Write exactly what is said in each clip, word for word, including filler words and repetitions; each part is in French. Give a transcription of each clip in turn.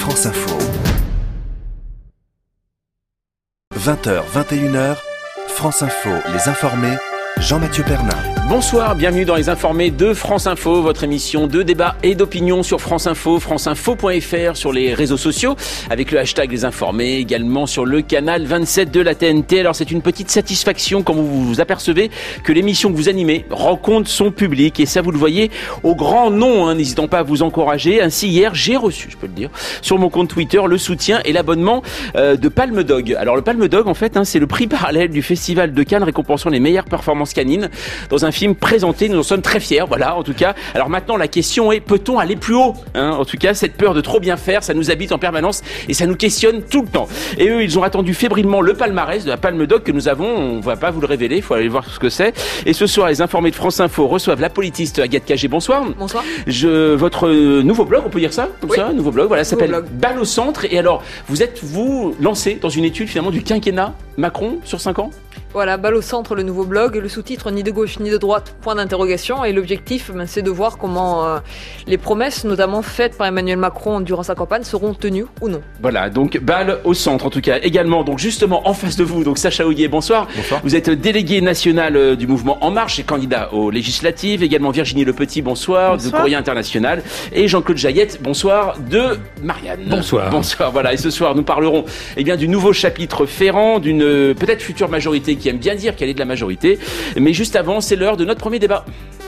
France Info. vingt heures, vingt et une heures, France Info, les informés, Jean-Mathieu Pernin. Bonsoir, bienvenue dans les informés de France Info, votre émission de débat et d'opinion sur France Info, franceinfo point f r, sur les réseaux sociaux, avec le hashtag les informés, également sur le canal vingt-sept de la T N T. Alors c'est une petite satisfaction quand vous vous apercevez que l'émission que vous animez rencontre son public, et ça vous le voyez au grand nom, hein, n'hésitons pas à vous encourager. Ainsi hier, j'ai reçu, je peux le dire, sur mon compte Twitter, le soutien et l'abonnement euh, de Palme Dog. Alors le Palme Dog, en fait, hein, c'est le prix parallèle du Festival de Cannes récompensant les meilleures performances canines dans un film présenté. Nous en sommes très fiers, voilà, en tout cas. Alors maintenant, la question est, peut-on aller plus haut, hein? En tout cas, cette peur de trop bien faire, ça nous habite en permanence et ça nous questionne tout le temps. Et eux, ils ont attendu fébrilement le palmarès de la Palme Dog que nous avons. On va pas vous le révéler, il faut aller voir ce que c'est. Et ce soir, les informés de France Info reçoivent la politiste Agathe Cagé. Bonsoir. Bonsoir. Je, votre nouveau blog, on peut dire ça comme oui. ça, nouveau blog, voilà, ça s'appelle blog. Balle au centre. Et alors, vous êtes, vous, lancé dans une étude finalement du quinquennat Macron sur cinq ans? Voilà, Balle au centre, le nouveau blog, le sous-titre ni de gauche ni de droite, point d'interrogation. Et l'objectif, ben, c'est de voir comment euh, les promesses, notamment faites par Emmanuel Macron durant sa campagne, seront tenues ou non. Voilà, donc Balle au centre, en tout cas. Également, donc justement en face de vous, donc Sacha Houillet, bonsoir. Bonsoir. Vous êtes délégué national euh, du mouvement En Marche et candidat aux législatives. Également Virginie Le Petit, bonsoir, bonsoir. De Courrier International. Et Jean-Claude Jaillette, bonsoir, de Marianne. Bonsoir. Bonsoir, voilà. Et ce soir, nous parlerons eh bien, du nouveau chapitre Ferrand, d'une euh, peut-être future majorité qui aime bien dire qu'elle est de la majorité. Mais juste avant, c'est l'heure de notre premier débat.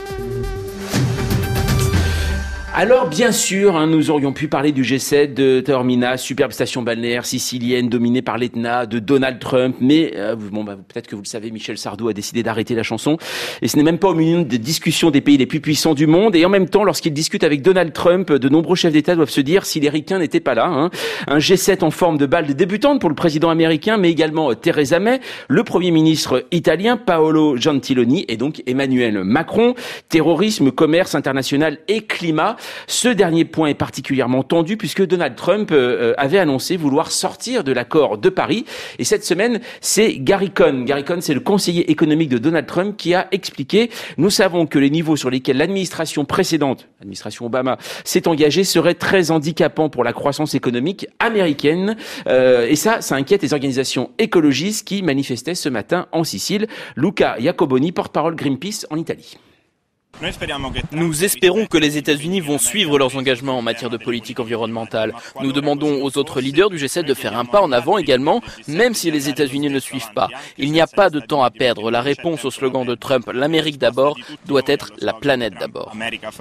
Alors bien sûr, hein, nous aurions pu parler du G sept, de Taormina, superbe station balnéaire sicilienne dominée par l'Etna, de Donald Trump, mais euh, bon, bah, peut-être que vous le savez, Michel Sardou a décidé d'arrêter la chanson, et ce n'est même pas au milieu des discussions des pays les plus puissants du monde, et en même temps, lorsqu'il discute avec Donald Trump, de nombreux chefs d'État doivent se dire si les ricains n'étaient pas là. Hein. Un G sept en forme de balle de débutante pour le président américain, mais également euh, Theresa May, le Premier ministre italien Paolo Gentiloni, et donc Emmanuel Macron. Terrorisme, commerce international et climat. Ce dernier point est particulièrement tendu puisque Donald Trump euh, avait annoncé vouloir sortir de l'accord de Paris. Et cette semaine, c'est Gary Cohn. Gary Cohn, c'est le conseiller économique de Donald Trump qui a expliqué « Nous savons que les niveaux sur lesquels l'administration précédente, l'administration Obama, s'est engagée seraient très handicapants pour la croissance économique américaine. Euh, » Et ça, ça inquiète les organisations écologistes qui manifestaient ce matin en Sicile. Luca Iacoboni, porte-parole Greenpeace en Italie. Nous espérons que les États-Unis vont suivre leurs engagements en matière de politique environnementale. Nous demandons aux autres leaders du G sept de faire un pas en avant également, même si les États-Unis ne suivent pas. Il n'y a pas de temps à perdre. La réponse au slogan de Trump, l'Amérique d'abord, doit être la planète d'abord.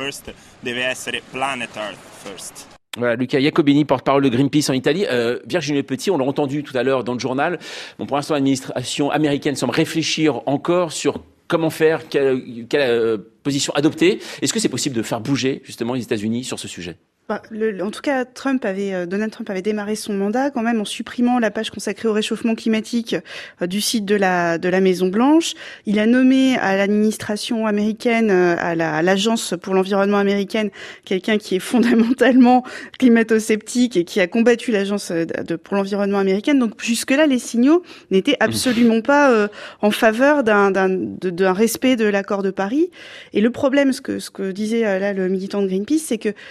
Voilà, Luca Iacobini, porte-parole de Greenpeace en Italie. Euh, Virginie Petit, on l'a entendu tout à l'heure dans le journal. Bon, pour l'instant, l'administration américaine semble réfléchir encore sur comment faire, quelle, quelle euh, position adopter. Est-ce que c'est possible de faire bouger justement les États-Unis sur ce sujet ? Bah, le, en tout cas, Trump avait, euh, Donald Trump avait démarré son mandat quand même en supprimant la page consacrée au réchauffement climatique euh, du site de la de la Maison Blanche. Il a nommé à l'administration américaine, euh, à, la, à l'agence pour l'environnement américaine, quelqu'un qui est fondamentalement climato-sceptique et qui a combattu l'agence de, de, pour l'environnement américaine. Donc jusque-là, les signaux n'étaient absolument pas euh, en faveur d'un, d'un, de, d'un respect de l'accord de Paris. Et le problème, ce que ce que disait euh, là le militant de Greenpeace, c'est que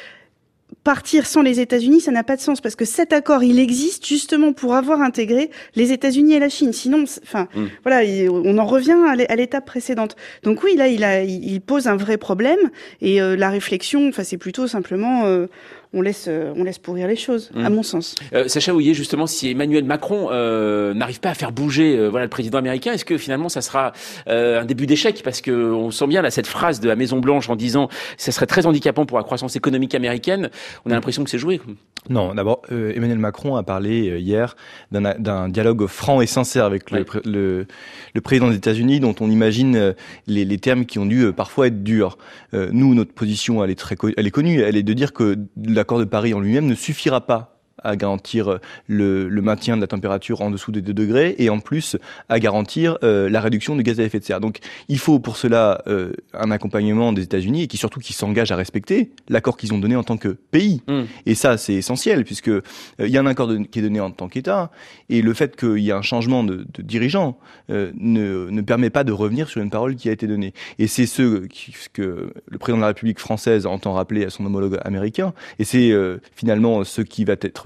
partir sans les États-Unis, ça n'a pas de sens parce que cet accord, il existe justement pour avoir intégré les États-Unis et la Chine. Sinon, enfin, mmh. voilà, on en revient à l'étape précédente. Donc oui, là, il a, il pose un vrai problème et euh, la réflexion, enfin, c'est plutôt simplement, euh, on laisse, euh, on laisse pourrir les choses, mmh. à mon sens. Euh, Sacha Houillet, justement, si Emmanuel Macron euh, n'arrive pas à faire bouger, euh, voilà, le président américain, est-ce que finalement, ça sera euh, un début d'échec parce que on sent bien là cette phrase de la Maison Blanche en disant, ça serait très handicapant pour la croissance économique américaine. On a l'impression que c'est joué. Non, d'abord, euh, Emmanuel Macron a parlé euh, hier d'un, d'un dialogue franc et sincère avec ouais. le, le, le président des États-Unis, dont on imagine euh, les, les termes qui ont dû euh, parfois être durs. Euh, nous, notre position, elle est très, elle est connue, elle est de dire que l'accord de Paris en lui-même ne suffira pas à garantir le, le maintien de la température en dessous des deux degrés et en plus à garantir euh, la réduction de gaz à effet de serre. Donc il faut pour cela euh, un accompagnement des États-Unis et qui surtout qui s'engagent à respecter l'accord qu'ils ont donné en tant que pays. Mmh. Et ça c'est essentiel puisque euh, il y a un accord de, qui est donné en tant qu'État et le fait qu'il y a un changement de, de dirigeant euh, ne, ne permet pas de revenir sur une parole qui a été donnée. Et c'est ce qui, que le président de la République française entend rappeler à son homologue américain et c'est euh, finalement ce qui va être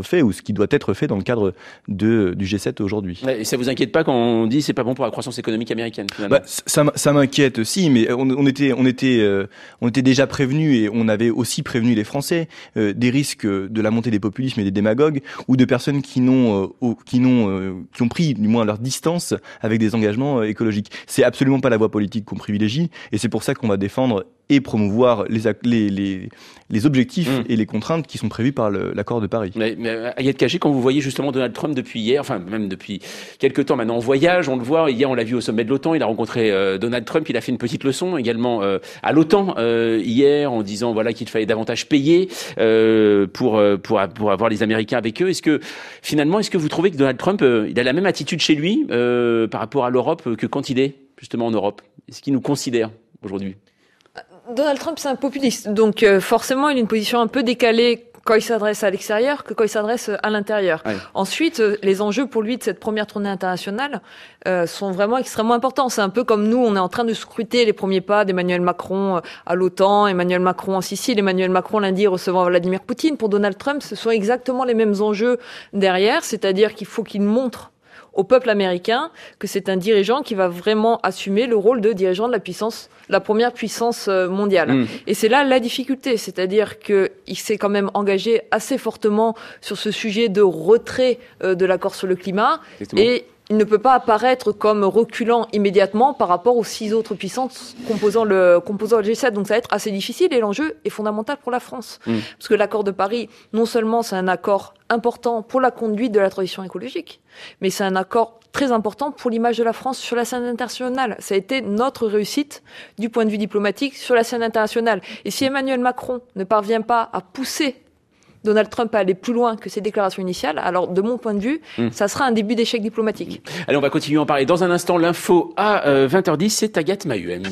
être fait ou ce qui doit être fait dans le cadre de, du G sept aujourd'hui. Et ça vous inquiète pas quand on dit c'est pas bon pour la croissance économique américaine finalement? Bah, ça, ça m'inquiète aussi, mais on, on était, on était, euh, on était déjà prévenus et on avait aussi prévenu les Français euh, des risques de la montée des populismes et des démagogues ou de personnes qui n'ont, euh, qui n'ont, euh, qui ont pris du moins leur distance avec des engagements euh, écologiques. C'est absolument pas la voie politique qu'on privilégie et c'est pour ça qu'on va défendre et promouvoir les, les, les, les objectifs mmh. et les contraintes qui sont prévues par le, l'accord de Paris. Mais, mais Agathe Cagé, quand vous voyez justement Donald Trump depuis hier, enfin même depuis quelques temps maintenant en voyage, on le voit, hier on l'a vu au sommet de l'OTAN, il a rencontré euh, Donald Trump, il a fait une petite leçon également euh, à l'OTAN euh, hier en disant voilà qu'il fallait davantage payer euh, pour, pour, pour avoir les Américains avec eux. Est-ce que finalement, est-ce que vous trouvez que Donald Trump, euh, il a la même attitude chez lui euh, par rapport à l'Europe que quand il est justement en Europe? Est-ce qu'il nous considère aujourd'hui? Donald Trump, c'est un populiste, donc euh, forcément, il a une position un peu décalée quand il s'adresse à l'extérieur que quand il s'adresse à l'intérieur. Ouais. Ensuite, euh, les enjeux pour lui de cette première tournée internationale euh, sont vraiment extrêmement importants. C'est un peu comme nous, on est en train de scruter les premiers pas d'Emmanuel Macron à l'OTAN, Emmanuel Macron en Sicile, Emmanuel Macron lundi recevant Vladimir Poutine. Pour Donald Trump, ce sont exactement les mêmes enjeux derrière, c'est-à-dire qu'il faut qu'il montre au peuple américain que c'est un dirigeant qui va vraiment assumer le rôle de dirigeant de la puissance, la première puissance mondiale. Mmh. Et c'est là la difficulté, c'est-à-dire qu'il s'est quand même engagé assez fortement sur ce sujet de retrait de l'accord sur le climat. Exactement. Et il ne peut pas apparaître comme reculant immédiatement par rapport aux six autres puissances composant le, composant le G sept. Donc ça va être assez difficile et l'enjeu est fondamental pour la France. Mmh. Parce que l'accord de Paris, non seulement c'est un accord important pour la conduite de la transition écologique, mais c'est un accord très important pour l'image de la France sur la scène internationale. Ça a été notre réussite du point de vue diplomatique sur la scène internationale. Et si Emmanuel Macron ne parvient pas à pousser Donald Trump à aller plus loin que ses déclarations initiales, alors de mon point de vue, mmh. ça sera un début d'échec diplomatique. Allez, on va continuer à en parler. Dans un instant, l'info à euh, vingt heures dix, c'est Agathe Mahuem.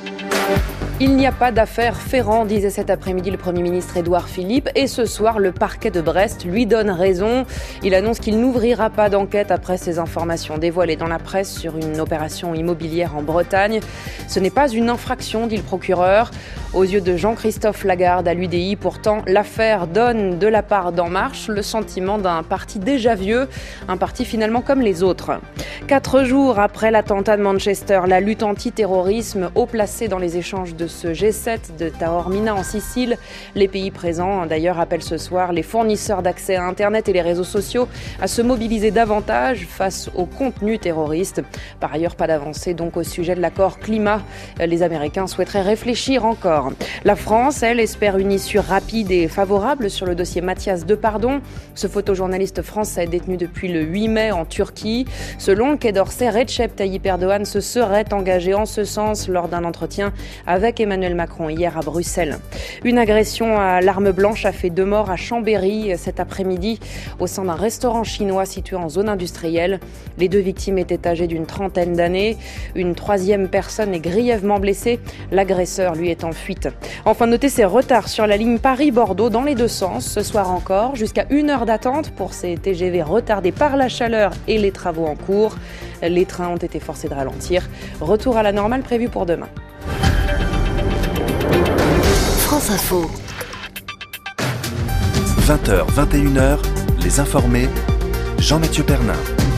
Il n'y a pas d'affaire Ferrand, disait cet après-midi le Premier ministre Édouard Philippe. Et ce soir, le parquet de Brest lui donne raison. Il annonce qu'il n'ouvrira pas d'enquête après ces informations dévoilées dans la presse sur une opération immobilière en Bretagne. Ce n'est pas une infraction, dit le procureur. Aux yeux de Jean-Christophe Lagarde à l'U D I, pourtant, l'affaire donne de la part d'En Marche le sentiment d'un parti déjà vieux, un parti finalement comme les autres. Quatre jours après l'attentat de Manchester, la lutte antiterrorisme haut placée dans les échanges de ce G sept de Taormina en Sicile. Les pays présents, d'ailleurs, appellent ce soir les fournisseurs d'accès à Internet et les réseaux sociaux à se mobiliser davantage face au contenu terroriste. Par ailleurs, pas d'avancée donc au sujet de l'accord climat. Les Américains souhaiteraient réfléchir encore. La France, elle, espère une issue rapide et favorable sur le dossier Mathias Depardon. Ce photojournaliste français est détenu depuis le huit mai en Turquie. Selon le Quai d'Orsay, Recep Tayyip Erdogan se serait engagé en ce sens lors d'un entretien avec Emmanuel Macron hier à Bruxelles. Une agression à l'arme blanche a fait deux morts à Chambéry cet après-midi au sein d'un restaurant chinois situé en zone industrielle. Les deux victimes étaient âgées d'une trentaine d'années. Une troisième personne est grièvement blessée. L'agresseur, lui, est en fuite. Enfin, notez ces retards sur la ligne Paris-Bordeaux dans les deux sens. Ce soir encore, jusqu'à une heure d'attente pour ces T G V retardés par la chaleur et les travaux en cours. Les trains ont été forcés de ralentir. Retour à la normale prévu pour demain. France Info. vingt heures, vingt et une heures, les informés, Jean-Mathieu Pernin.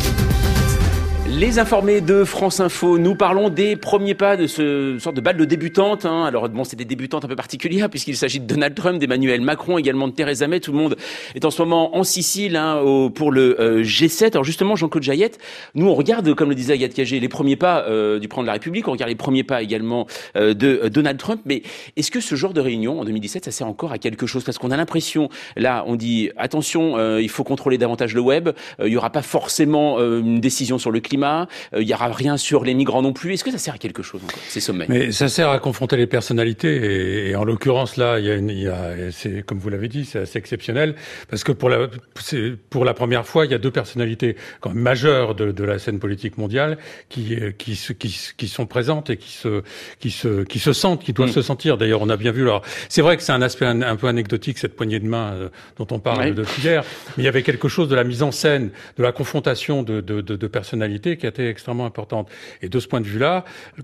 Les informés de France Info, nous parlons des premiers pas de ce sorte de balle de débutante. Hein. Alors bon, c'est des débutantes un peu particulières puisqu'il s'agit de Donald Trump, d'Emmanuel Macron, également de Theresa May. Tout le monde est en ce moment en Sicile hein, au, pour le euh, G sept. Alors justement, Jean-Claude Jayette, nous on regarde, comme le disait Agathe Cagé, les premiers pas euh, du président de la République, on regarde les premiers pas également euh, de euh, Donald Trump. Mais est-ce que ce genre de réunion en deux mille dix-sept, ça sert encore à quelque chose? Parce qu'on a l'impression, là, on dit attention, euh, il faut contrôler davantage le web. Euh, il y aura pas forcément euh, une décision sur le climat. Euh, il y aura rien sur les migrants non plus. Est-ce que ça sert à quelque chose encore, ces sommets? Mais ça sert à confronter les personnalités et, et en l'occurrence là, il y a, une, il y a c'est comme vous l'avez dit, c'est assez exceptionnel parce que pour la c'est, pour la première fois, il y a deux personnalités quand même majeures de, de la scène politique mondiale qui qui qui qui sont présentes et qui se qui se qui se sentent, qui doivent mmh. se sentir. D'ailleurs, on a bien vu. Alors, c'est vrai que c'est un aspect un, un peu anecdotique cette poignée de main euh, dont on parle oui. depuis hier, mais il y avait quelque chose de la mise en scène, de la confrontation de de, de, de personnalités personnalité qui a été extrêmement importante. Et de ce point de vue-là,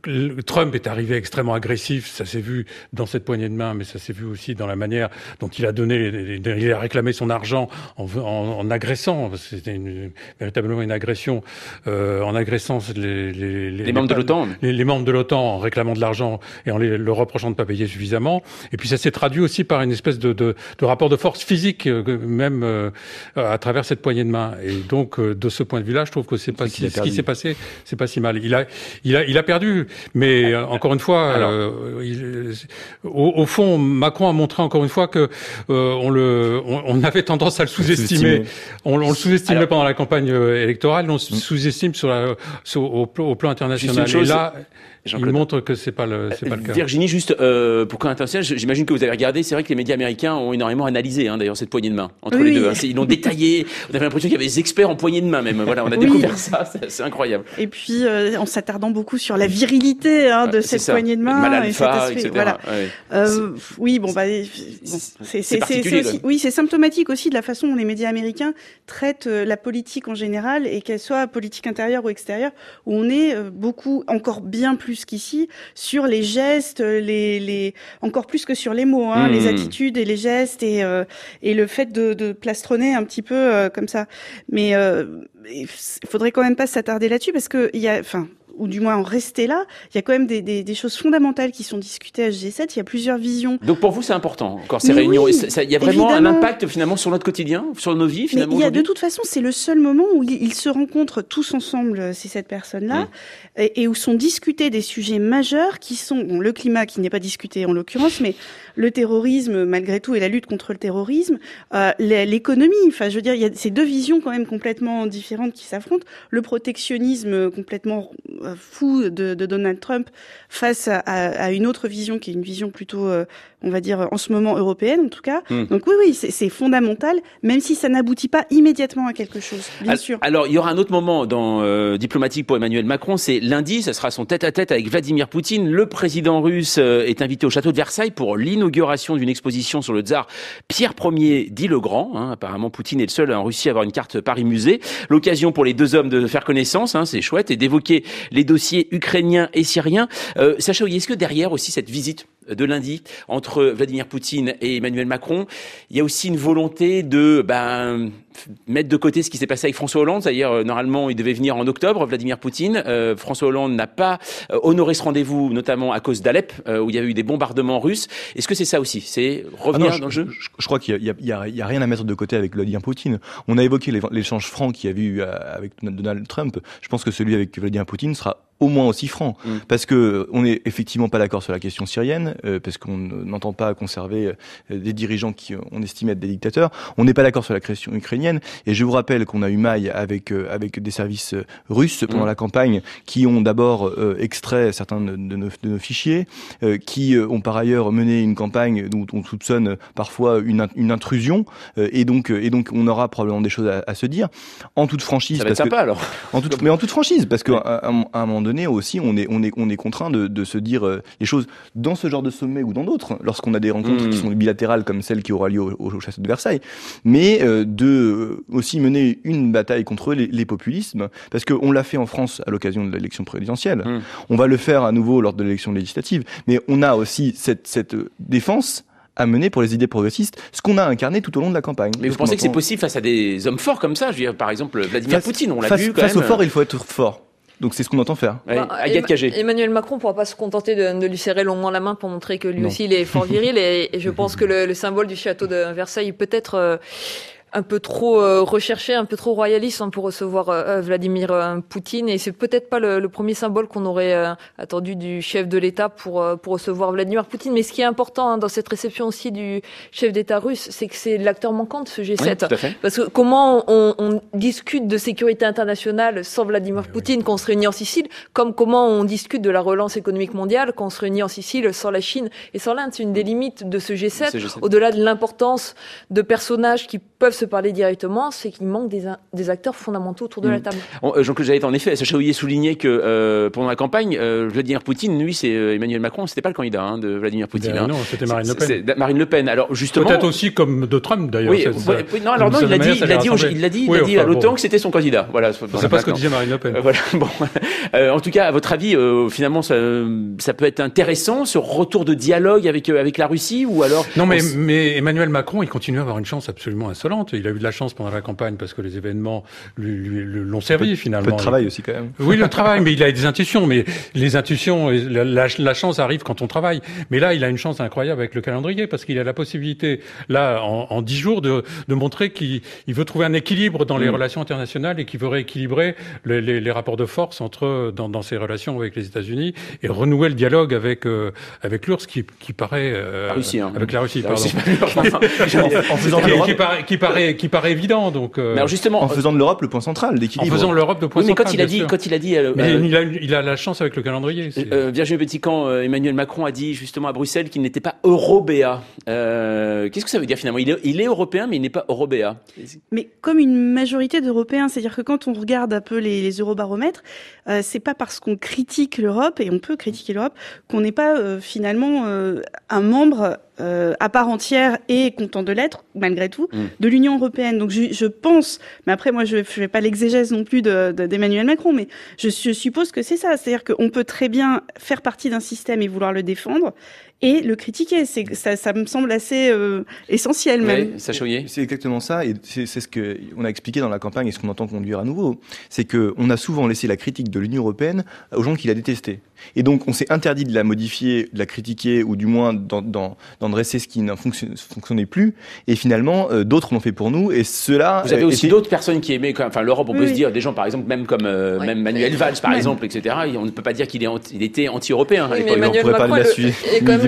Trump est arrivé extrêmement agressif, ça s'est vu dans cette poignée de main, mais ça s'est vu aussi dans la manière dont il a donné, il a réclamé son argent en, en, en agressant, c'était une, véritablement une agression, euh, en agressant les, les, les, les membres les, de l'OTAN. Les, les membres de l'OTAN en réclamant de l'argent et en les, leur reprochant de ne pas payer suffisamment. Et puis ça s'est traduit aussi par une espèce de, de, de rapport de force physique, euh, même euh, à travers cette poignée de main. Et donc, euh, de ce point de vue-là, je trouve que c'est pas si, ce qui s'est passé, c'est pas si mal. Il a, il a, il a perdu, mais euh, encore une fois, Alors, euh, il, au, au fond, Macron a montré encore une fois que euh, on le, on, on avait tendance à le sous-estimer. On, on le sous-estimait Alors, pendant la campagne électorale, on le sous-estime sur la, sur, au, au plan international. Chose, Et là, il montre que c'est pas le, c'est pas le cas. Virginie, juste euh, pour camp international, j'imagine que vous avez regardé. C'est vrai que les médias américains ont énormément analysé, hein, d'ailleurs, cette poignée de main entre oui. les deux. Hein. Ils l'ont détaillé. On avait l'impression qu'il y avait des experts en poignée de main même. Voilà, on a oui. découvert ça. C'est, c'est incroyable. Et puis, euh, en s'attardant beaucoup sur la virilité hein, de c'est cette ça. poignée de main, Mal alpha, et cet aspect, et cetera. Voilà. Ouais. Euh, oui, bon, bah, bon, c'est, c'est, c'est, c'est aussi, oui, c'est symptomatique aussi de la façon dont les médias américains traitent euh, la politique en général, et qu'elle soit politique intérieure ou extérieure, où on est euh, beaucoup, encore bien plus qu'ici, sur les gestes, les, les, encore plus que sur les mots, hein, mmh. les attitudes et les gestes et, euh, et le fait de, de plastronner un petit peu euh, comme ça. Mais euh, il faudrait quand même pas s'attarder là-dessus parce que il y a, enfin. ou du moins en rester là, il y a quand même des, des, des choses fondamentales qui sont discutées à ce G sept, il y a plusieurs visions. Donc pour vous, c'est important, encore ces Mais réunions. Oui, ça, il y a vraiment évidemment. un impact finalement sur notre quotidien, sur nos vies finalement. Mais il y a aujourd'hui. de toute façon, c'est le seul moment où ils se rencontrent tous ensemble, ces sept personnes-là, mmh. et, et où sont discutés des sujets majeurs qui sont, bon, le climat qui n'est pas discuté en l'occurrence, mais le terrorisme malgré tout et la lutte contre le terrorisme, euh, l'économie, enfin je veux dire, il y a ces deux visions quand même complètement différentes qui s'affrontent, le protectionnisme complètement euh, fou de De, de Donald Trump face à, à une autre vision qui est une vision plutôt, euh, on va dire, en ce moment européenne en tout cas. Mmh. Donc oui, oui, c'est, c'est fondamental, même si ça n'aboutit pas immédiatement à quelque chose, bien alors, sûr. Alors, il y aura un autre moment dans euh, diplomatique pour Emmanuel Macron, c'est lundi, ça sera son tête-à-tête avec Vladimir Poutine. Le président russe euh, est invité au château de Versailles pour l'inauguration d'une exposition sur le tsar Pierre Ier dit le Grand. Hein. Apparemment, Poutine est le seul en Russie à avoir une carte Paris Musée. L'occasion pour les deux hommes de faire connaissance, hein, c'est chouette, et d'évoquer les dossiers ukrainiens et syriens. Euh, Sacha Houlier, est-ce que derrière aussi cette visite de lundi entre Vladimir Poutine et Emmanuel Macron, il y a aussi une volonté de ben, mettre de côté ce qui s'est passé avec François Hollande, c'est-à-dire euh, normalement il devait venir en octobre, Vladimir Poutine, euh, François Hollande n'a pas euh, honoré ce rendez-vous, notamment à cause d'Alep, euh, où il y a eu des bombardements russes. Est-ce que c'est ça aussi, c'est revenir ah non, dans je, le jeu? je, je crois qu'il y a, il y, a, il y a rien à mettre de côté avec Vladimir Poutine. On a évoqué les, l'échange franc qu'il y a eu avec Donald Trump. Je pense que celui avec Vladimir Poutine sera au moins aussi franc, mmh. parce que on n'est effectivement pas d'accord sur la question syrienne, euh, parce qu'on n'entend pas conserver euh, des dirigeants qui on estime être des dictateurs. On n'est pas d'accord sur la question ukrainienne, et je vous rappelle qu'on a eu maille avec euh, avec des services russes pendant mmh. la campagne, qui ont d'abord euh, extrait certains de, de, nos, de nos fichiers, euh, qui euh, ont par ailleurs mené une campagne dont on soupçonne parfois une, une intrusion, euh, et donc et donc on aura probablement des choses à, à se dire, en toute franchise. Ça va être parce sympa que, alors. En toute, mais en toute franchise, parce qu'à à, à un moment donné aussi, on est, on est, on est contraint de, de se dire euh, les choses dans ce genre de sommet ou dans d'autres, lorsqu'on a des rencontres mmh. qui sont bilatérales comme celle qui aura lieu au, au château de Versailles, mais euh, de euh, aussi mener une bataille contre les, les populismes, parce qu'on l'a fait en France à l'occasion de l'élection présidentielle, mmh. on va le faire à nouveau lors de l'élection législative, mais on a aussi cette, cette défense à mener pour les idées progressistes, ce qu'on a incarné tout au long de la campagne. Mais vous pensez que c'est possible face à des hommes forts comme ça? Je veux dire, par exemple, Vladimir face, Poutine, on l'a face, vu quand face même. Face aux forts, il faut être fort. Donc c'est ce qu'on entend faire. Ouais, bah, Agathe Cagé. Emmanuel Macron ne pourra pas se contenter de, de lui serrer longuement la main pour montrer que lui non. aussi il est fort viril, et, et je pense que le, le symbole du château de Versailles peut être euh, un peu trop euh, recherché, un peu trop royaliste hein, pour recevoir euh, Vladimir euh, Poutine, et c'est peut-être pas le, le premier symbole qu'on aurait euh, attendu du chef de l'État pour euh, pour recevoir Vladimir Poutine. Mais ce qui est important hein, dans cette réception aussi du chef d'État russe, c'est que c'est l'acteur manquant de ce G sept. Oui, tout à fait. Parce que comment on, on discute de sécurité internationale sans Vladimir oui, Poutine oui. quand on se réunit en Sicile, comme comment on discute de la relance économique mondiale quand on se réunit en Sicile sans la Chine et sans l'Inde. C'est une des limites de ce G sept, ce G sept. Au-delà de l'importance de personnages qui peuvent se se parler directement, c'est qu'il manque des, des acteurs fondamentaux autour de mmh. la table. Jean-Claude Jaillet, en effet, Sacha Houillet soulignait que euh, pendant la campagne, euh, Vladimir Poutine, lui, c'est euh, Emmanuel Macron, c'était pas le candidat hein, de Vladimir Poutine. Ben hein. Non, c'était Marine Le Pen. C'est, c'est Marine Le Pen. Alors justement, peut-être aussi comme de Trump d'ailleurs. Oui, ça, oui non, alors non, il l'a dit, il l'a dit, il l'a dit, il l'a dit à l'OTAN que c'était son candidat. Voilà. C'est pas ce que disait Marine Le Pen. Euh, voilà. Bon. Euh, en tout cas, à votre avis, euh, finalement, ça, ça peut être intéressant ce retour de dialogue avec euh, avec la Russie ou alors Non, mais, s... mais Emmanuel Macron, il continue à avoir une chance absolument insolente. Il a eu de la chance pendant la campagne parce que les événements lui, lui, lui l'ont servi peu, finalement. Un peu de travail aussi quand même. Oui, le travail, mais il a des intuitions. Mais les intuitions, la, la, la chance arrive quand on travaille. Mais là, il a une chance incroyable avec le calendrier parce qu'il a la possibilité, là, en, en dix jours, de, de montrer qu'il il veut trouver un équilibre dans les mmh. relations internationales et qu'il veut rééquilibrer les, les, les rapports de force entre dans, dans ses relations avec les États-Unis et renouer le dialogue avec euh, avec l'U R S S qui, qui paraît euh, la Russie, hein. avec la Russie, la pardon, Russie, en, en faisant qui, qui, paraît, qui paraît qui paraît évident. Donc, euh, mais alors justement, en faisant de l'Europe le point central d'équilibre. En faisant de l'Europe le point oui, mais central. quand il a dit, sûr. quand il a dit, euh, mais euh, il, a, il a la chance avec le calendrier. Euh, Virginie Petitcamp, euh, Emmanuel Macron a dit justement à Bruxelles qu'il n'était pas eurobéat. Euh, qu'est-ce que ça veut dire finalement ? Il est, il est européen, mais il n'est pas eurobéat. Mais comme une majorité d'Européens, c'est-à-dire que quand on regarde un peu les, les eurobaromètres, euh, c'est pas parce qu'on critique l'Europe, et on peut critiquer l'Europe, qu'on n'est pas euh, finalement euh, un membre euh, à part entière et content de l'être, malgré tout, mmh. de l'Union européenne. Donc je, je pense, mais après moi je ne fais pas l'exégèse non plus de, de, d'Emmanuel Macron, mais je, je suppose que c'est ça. C'est-à-dire qu'on peut très bien faire partie d'un système et vouloir le défendre, et le critiquer. C'est, ça, ça me semble assez euh, essentiel même. Oui, Sacha Houillet. C'est exactement ça, et c'est, c'est ce qu'on a expliqué dans la campagne et ce qu'on entend conduire à nouveau. C'est qu'on a souvent laissé la critique de l'Union européenne aux gens qui la détestaient. Et donc on s'est interdit de la modifier, de la critiquer, ou du moins d'en, d'en, d'en dresser ce qui ne fonctionne, fonctionnait plus. Et finalement, euh, d'autres l'ont fait pour nous, et cela... Vous avez aussi était... d'autres personnes qui aimaient, enfin l'Europe, on peut oui. se dire, des gens par exemple, même comme euh, oui. même Manuel Valls par oui. exemple, et cetera. On ne peut pas dire qu'il est anti, il était anti-européen. Oui, à mais Emmanuel on pourrait Macron parler de la Suisse.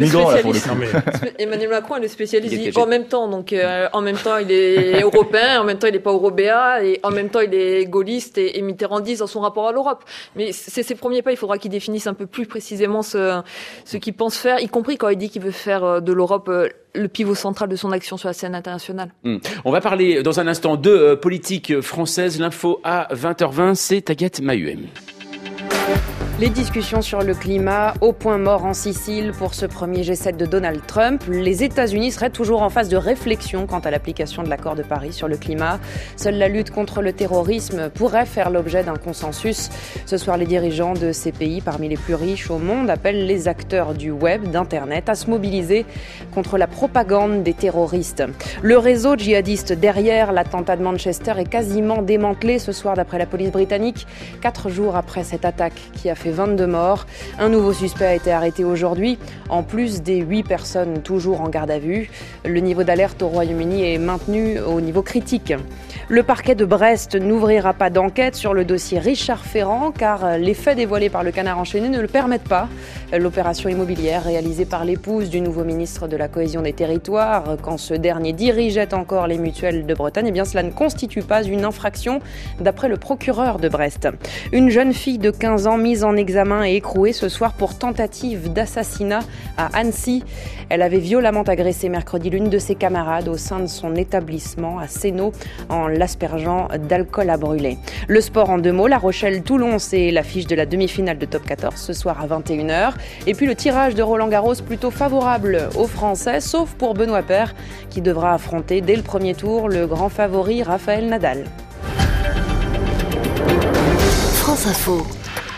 Non, mais... Emmanuel Macron est le spécialiste il dit en même temps, donc euh, en même temps il est européen, en même temps il n'est pas eurobéat, et en même temps il est gaulliste et, et mitterrandiste dans son rapport à l'Europe. Mais c'est ses premiers pas, il faudra qu'il définisse un peu plus précisément ce, ce qu'il pense faire, y compris quand il dit qu'il veut faire de l'Europe euh, le pivot central de son action sur la scène internationale. Mmh. On va parler dans un instant de euh, politique française. L'info à vingt heures vingt, c'est Agathe Mahuem. Les discussions sur le climat au point mort en Sicile pour ce premier G sept de Donald Trump. Les États-Unis seraient toujours en phase de réflexion quant à l'application de l'accord de Paris sur le climat. Seule la lutte contre le terrorisme pourrait faire l'objet d'un consensus. Ce soir, les dirigeants de ces pays, parmi les plus riches au monde, appellent les acteurs du web, d'Internet, à se mobiliser contre la propagande des terroristes. Le réseau djihadiste derrière l'attentat de Manchester est quasiment démantelé ce soir d'après la police britannique, quatre jours après cette attaque qui a fait vingt-deux morts. Un nouveau suspect a été arrêté aujourd'hui, en plus des huit personnes toujours en garde à vue. Le niveau d'alerte au Royaume-Uni est maintenu au niveau critique. Le parquet de Brest n'ouvrira pas d'enquête sur le dossier Richard Ferrand, car les faits dévoilés par le Canard enchaîné ne le permettent pas. L'opération immobilière réalisée par l'épouse du nouveau ministre de la Cohésion des Territoires, quand ce dernier dirigeait encore les mutuelles de Bretagne, eh bien cela ne constitue pas une infraction, d'après le procureur de Brest. Une jeune fille de quinze ans mise en examen et écrouée ce soir pour tentative d'assassinat à Annecy. Elle avait violemment agressé mercredi l'une de ses camarades au sein de son établissement à Sénaux en l'aspergeant d'alcool à brûler. Le sport en deux mots, La Rochelle-Toulon, c'est l'affiche de la demi-finale de Top quatorze ce soir à vingt et une heures. Et puis le tirage de Roland-Garros plutôt favorable aux Français, sauf pour Benoît Paire qui devra affronter dès le premier tour le grand favori Raphaël Nadal. France Info.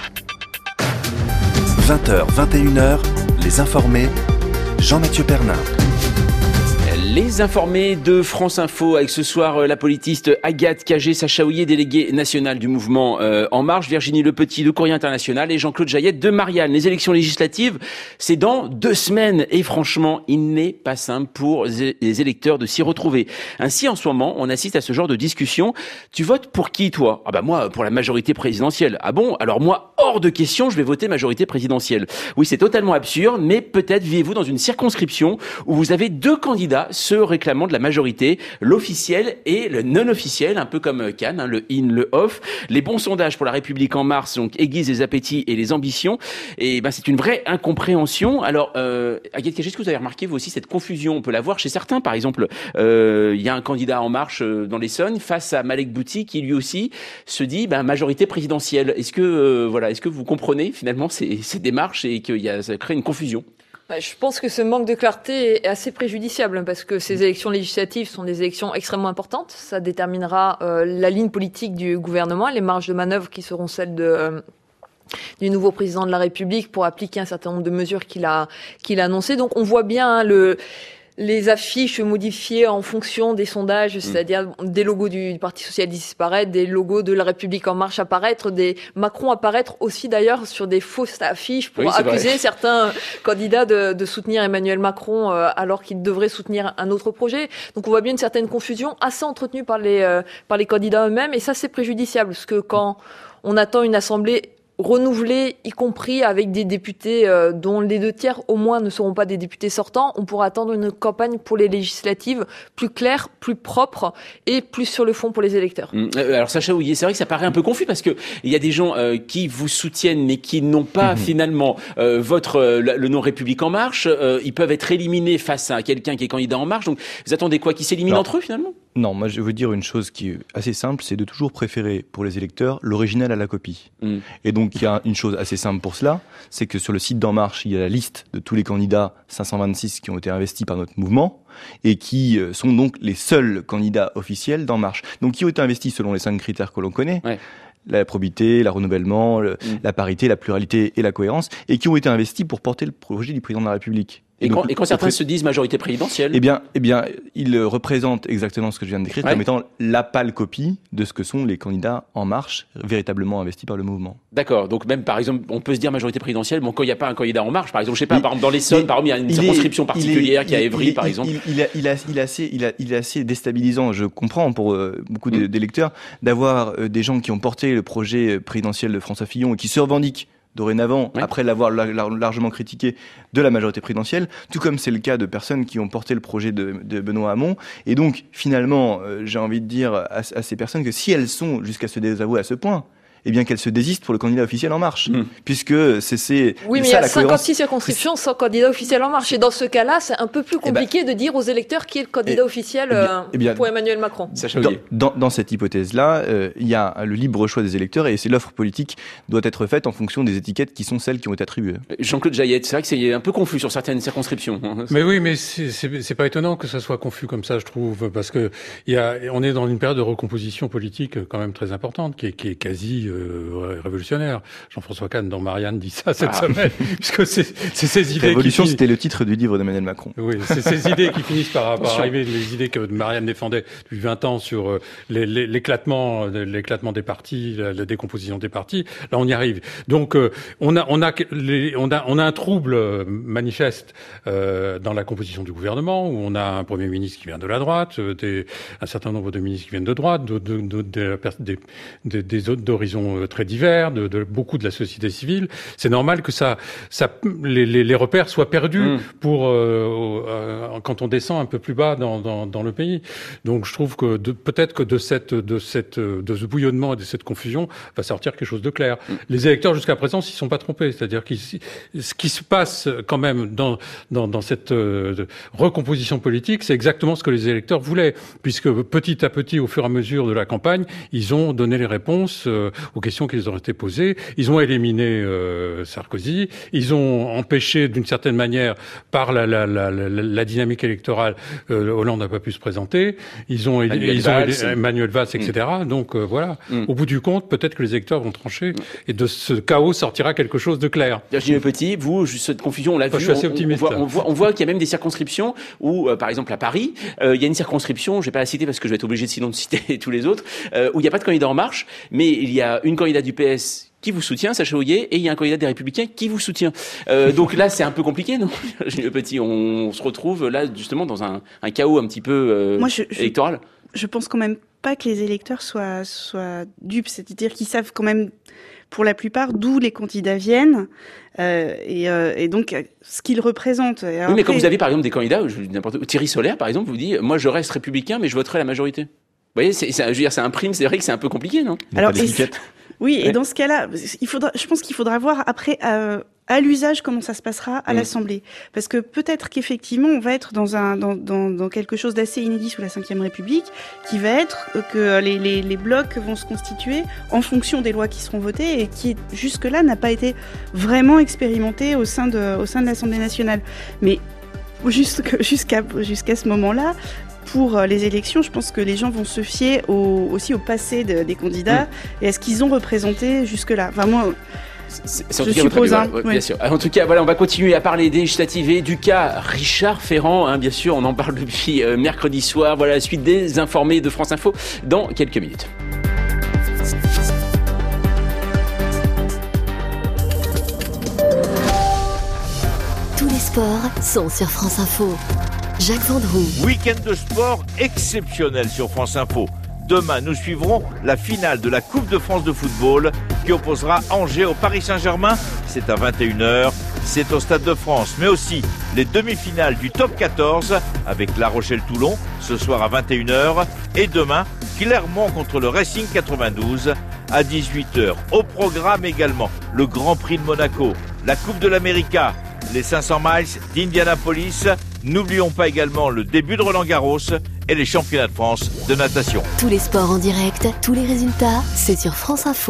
vingt heures, vingt et une heures, les informés, Jean-Mathieu Pernin. Les informés de France Info avec ce soir la politiste Agathe Cagé-Sacha Houillet, déléguée nationale du mouvement euh, En Marche, Virginie Lepetit de Courrier International et Jean-Claude Jaillet de Marianne. Les élections législatives, c'est dans deux semaines et franchement, il n'est pas simple pour les électeurs de s'y retrouver. Ainsi, en ce moment, on assiste à ce genre de discussion. Tu votes pour qui, toi ? Ah bah moi, pour la majorité présidentielle. Ah bon ? Alors moi, hors de question, je vais voter majorité présidentielle. Oui, c'est totalement absurde, mais peut-être vivez-vous dans une circonscription où vous avez deux candidats ceux réclamant de la majorité, l'officiel et le non-officiel, un peu comme Cannes, hein, le in, le off. Les bons sondages pour La République en marche donc aiguisent les appétits et les ambitions. Et ben c'est une vraie incompréhension. Alors, euh, Agathe Cagé, est-ce que vous avez remarqué vous aussi cette confusion? On peut la voir chez certains. Par exemple, euh, il y a un candidat En Marche euh, dans l'Essonne face à Malek Bouti qui lui aussi se dit ben, majorité présidentielle. Est-ce que euh, voilà, est-ce que vous comprenez finalement ces, ces démarches et que y a, ça crée une confusion? Je pense que ce manque de clarté est assez préjudiciable parce que ces élections législatives sont des élections extrêmement importantes. Ça déterminera euh, la ligne politique du gouvernement, les marges de manœuvre qui seront celles de euh, du nouveau président de la République pour appliquer un certain nombre de mesures qu'il a qu'il a annoncées. Donc on voit bien hein, le les affiches modifiées en fonction des sondages, c'est-à-dire des logos du Parti socialiste disparaître, des logos de La République en marche apparaître, des Macron apparaître aussi d'ailleurs sur des fausses affiches pour oui, accuser vrai. certains candidats de, de soutenir Emmanuel Macron euh, alors qu'ils devraient soutenir un autre projet. Donc on voit bien une certaine confusion assez entretenue par les euh, par les candidats eux-mêmes et ça c'est préjudiciable parce que quand on attend une assemblée renouvelé, y compris avec des députés euh, dont les deux tiers au moins ne seront pas des députés sortants, on pourra attendre une campagne pour les législatives plus claire, plus propre et plus sur le fond pour les électeurs. Mmh. Alors Sacha Houlié, c'est vrai que ça paraît un peu confus parce que il y a des gens euh, qui vous soutiennent mais qui n'ont pas mmh. finalement euh, votre euh, le nom République en marche. Euh, ils peuvent être éliminés face à quelqu'un qui est candidat en marche. Donc vous attendez quoi, qu'ils s'éliminent entre eux finalement? Non, moi je vais vous dire une chose qui est assez simple, c'est de toujours préférer pour les électeurs l'original à la copie. Mmh. Et donc il y a une chose assez simple pour cela, c'est que sur le site d'En Marche, il y a la liste de tous les candidats cinq cent vingt-six qui ont été investis par notre mouvement et qui sont donc les seuls candidats officiels d'En Marche. Donc qui ont été investis selon les cinq critères que l'on connaît. Ouais. La probité, le renouvellement, le, mmh. la parité, la pluralité et la cohérence, et qui ont été investis pour porter le projet du président de la République. Et, et, donc, quand, et quand certains se disent majorité présidentielle, eh bien, eh bien, ils représentent exactement ce que je viens de décrire ouais. comme étant la pâle copie de ce que sont les candidats En Marche véritablement investis par le mouvement. D'accord. Donc même par exemple, on peut se dire majorité présidentielle, bon quand il n'y a pas un candidat En Marche, par exemple, je sais pas, il, par exemple dans l'Essonne, par exemple, il y a une circonscription est, particulière est, qui est à Évry, il, par exemple. Il, il, il, a, il, a, il, a assez, il, a, il est assez déstabilisant. Je comprends pour euh, beaucoup mmh. d'électeurs d'avoir euh, des gens qui ont porté le projet présidentiel de François Fillon et qui se revendiquent dorénavant, oui. après l'avoir largement critiqué, de la majorité présidentielle, tout comme c'est le cas de personnes qui ont porté le projet de, de Benoît Hamon. Et donc, finalement, euh, j'ai envie de dire à, à ces personnes que si elles sont jusqu'à se désavouer à ce point, eh bien qu'elles se désistent pour le candidat officiel En Marche, mmh. puisque c'est c'est oui, mais il y a cinquante-six circonscriptions sans candidat officiel En Marche, et dans ce cas-là, c'est un peu plus compliqué eh ben, de dire aux électeurs qui est le candidat eh, officiel eh bien, eh bien, pour Emmanuel Macron. Dans, dans, dans cette hypothèse-là, euh, il y a le libre choix des électeurs, et c'est l'offre politique doit être faite en fonction des étiquettes qui sont celles qui ont été attribuées. Jean-Claude Jaillet, c'est vrai que c'est un peu confus sur certaines circonscriptions. Mais oui, mais c'est, c'est, c'est pas étonnant que ça soit confus comme ça, je trouve, parce que il y a, on est dans une période de recomposition politique quand même très importante, qui est, qui est quasi euh, révolutionnaire. Jean-François Kahn dans Marianne dit ça cette ah. semaine, puisque c'est, c'est ces idées. Révolution, qui c'était le titre du livre d'Emmanuel Macron. Oui, c'est ces idées qui finissent par, par arriver, les idées que Marianne défendait depuis vingt ans sur euh, les, les, l'éclatement, l'éclatement des partis, la, la décomposition des partis. Là, on y arrive. Donc, euh, on a, on a, les, on a, on a un trouble manifeste euh, dans la composition du gouvernement, où on a un premier ministre qui vient de la droite, euh, des, un certain nombre de ministres qui viennent de droite, de, de, de, de, des, des, des autres d'horizons très divers. De, de beaucoup de la société civile, c'est normal que ça, ça, les, les, les repères soient perdus mmh. pour euh, euh, quand on descend un peu plus bas dans, dans, dans le pays. Donc, je trouve que de, peut-être que de cette, de cette, de ce bouillonnement et de cette confusion va sortir quelque chose de clair. Mmh. Les électeurs jusqu'à présent s'y sont pas trompés, c'est-à-dire qu'ils, ce qui se passe quand même dans, dans, dans cette euh, recomposition politique, c'est exactement ce que les électeurs voulaient, puisque petit à petit, au fur et à mesure de la campagne, ils ont donné les réponses euh, aux questions qu'ils auraient été posées. Ils ont éliminé euh, Sarkozy. Ils ont empêché, d'une certaine manière, par la, la, la, la, la dynamique électorale, euh, Hollande n'a pas pu se présenter. Ils ont, Manuel ils Valls, ont Emmanuel Valls, et cetera. Mm. Donc euh, voilà. Mm. Au bout du compte, peut-être que les électeurs vont trancher, mm. et de ce chaos sortira quelque chose de clair. Virginie Petit, vous, cette confusion, on l'a enfin, vu. Je suis assez optimiste. On, on, voit, on voit, on voit qu'il y a même des circonscriptions où, euh, par exemple à Paris, euh, il y a une circonscription, je vais pas la citer parce que je vais être obligé sinon de citer tous les autres, euh, où il n'y a pas de candidat En Marche, mais il y a une candidate du P S qui vous soutient, Sacha Houlié, et il y a un candidat des Républicains qui vous soutient. Euh, donc là, c'est un peu compliqué, non, Virginie Petit, on se retrouve là justement dans un, un chaos un petit peu euh, Moi, je, électoral. Je, je pense quand même pas que les électeurs soient, soient dupes, c'est-à-dire qu'ils savent quand même, pour la plupart, d'où les candidats viennent euh, et, euh, et donc ce qu'ils représentent. Et oui, après... mais quand vous avez par exemple des candidats, je dis n'importe où, Thierry Solaire par exemple, vous dit moi je reste républicain mais je voterai la majorité. Vous voyez, c'est, c'est, je veux dire, c'est un prime, c'est vrai que c'est un peu compliqué, non? Alors, oui, et dans ce cas-là, il faudra, je pense qu'il faudra voir après euh, à l'usage comment ça se passera à mmh. l'Assemblée, parce que peut-être qu'effectivement on va être dans un dans dans, dans quelque chose d'assez inédit sous la cinquième République, qui va être que les, les les blocs vont se constituer en fonction des lois qui seront votées et qui jusque-là n'a pas été vraiment expérimenté au sein de au sein de l'Assemblée nationale. Mais jusqu'à jusqu'à jusqu'à ce moment-là. Pour les élections, je pense que les gens vont se fier au, aussi au passé de, des candidats mmh. et à ce qu'ils ont représenté jusque-là. Enfin, moi, c'est, c'est je suppose. Hein, ouais, ouais. Bien sûr. En tout cas, voilà, on va continuer à parler des législatives et du cas Richard Ferrand. Hein, bien sûr, on en parle depuis euh, mercredi soir. Voilà la suite des informés de France Info dans quelques minutes. Tous les sports sont sur France Info. Jacques Vendroux. Week-end de sport exceptionnel sur France Info. Demain, nous suivrons la finale de la Coupe de France de football qui opposera Angers au Paris Saint-Germain. C'est à vingt et une heures. C'est au Stade de France. Mais aussi les demi-finales du Top quatorze avec La Rochelle-Toulon ce soir à vingt et une heures. Et demain, Clermont contre le Racing quatre-vingt-douze à dix-huit heures. Au programme également, le Grand Prix de Monaco, la Coupe de l'América, les cinq cents miles d'Indianapolis. N'oublions pas également le début de Roland-Garros et les championnats de France de natation. Tous les sports en direct, tous les résultats, c'est sur France Info.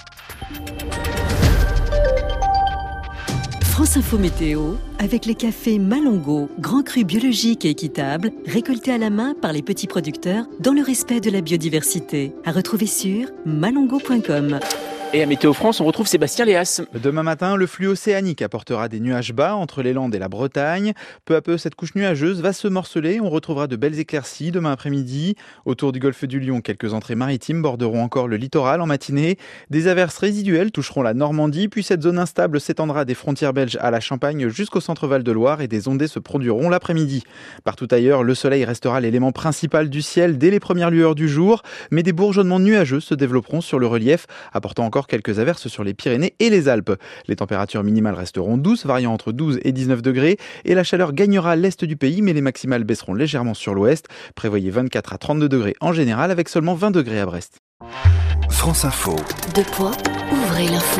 France Info Météo, avec le café Malongo, grand cru biologique et équitable, récolté à la main par les petits producteurs dans le respect de la biodiversité. À retrouver sur malongo point com. Et à Météo France, on retrouve Sébastien Léas. Demain matin, le flux océanique apportera des nuages bas entre les Landes et la Bretagne. Peu à peu, cette couche nuageuse va se morceler. On retrouvera de belles éclaircies demain après-midi. Autour du golfe du Lion, quelques entrées maritimes borderont encore le littoral en matinée. Des averses résiduelles toucheront la Normandie, puis cette zone instable s'étendra des frontières belges à la Champagne jusqu'au centre Val-de-Loire et des ondées se produiront l'après-midi. Partout ailleurs, le soleil restera l'élément principal du ciel dès les premières lueurs du jour, mais des bourgeonnements nuageux se développeront sur le relief, apportant encore quelques averses sur les Pyrénées et les Alpes. Les températures minimales resteront douces, variant entre douze et dix-neuf degrés, et la chaleur gagnera l'est du pays, mais les maximales baisseront légèrement sur l'ouest. Prévoyez vingt-quatre à trente-deux degrés en général, avec seulement vingt degrés à Brest. France Info. Deux points, ouvrez l'info.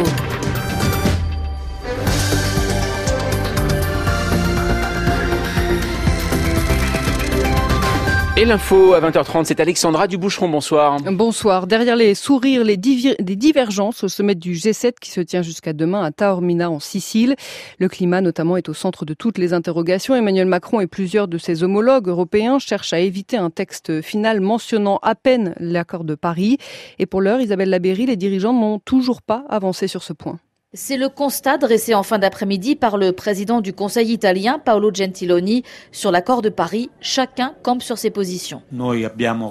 Et l'info à vingt heures trente, c'est Alexandra Duboucheron, bonsoir. Bonsoir. Derrière les sourires, les divi- des divergences au sommet du G sept qui se tient jusqu'à demain à Taormina en Sicile. Le climat notamment est au centre de toutes les interrogations. Emmanuel Macron et plusieurs de ses homologues européens cherchent à éviter un texte final mentionnant à peine l'accord de Paris. Et pour l'heure, Isabelle Labeyrie, les dirigeants n'ont toujours pas avancé sur ce point. C'est le constat dressé en fin d'après-midi par le président du Conseil italien, Paolo Gentiloni, sur l'accord de Paris. Chacun campe sur ses positions. Nous avons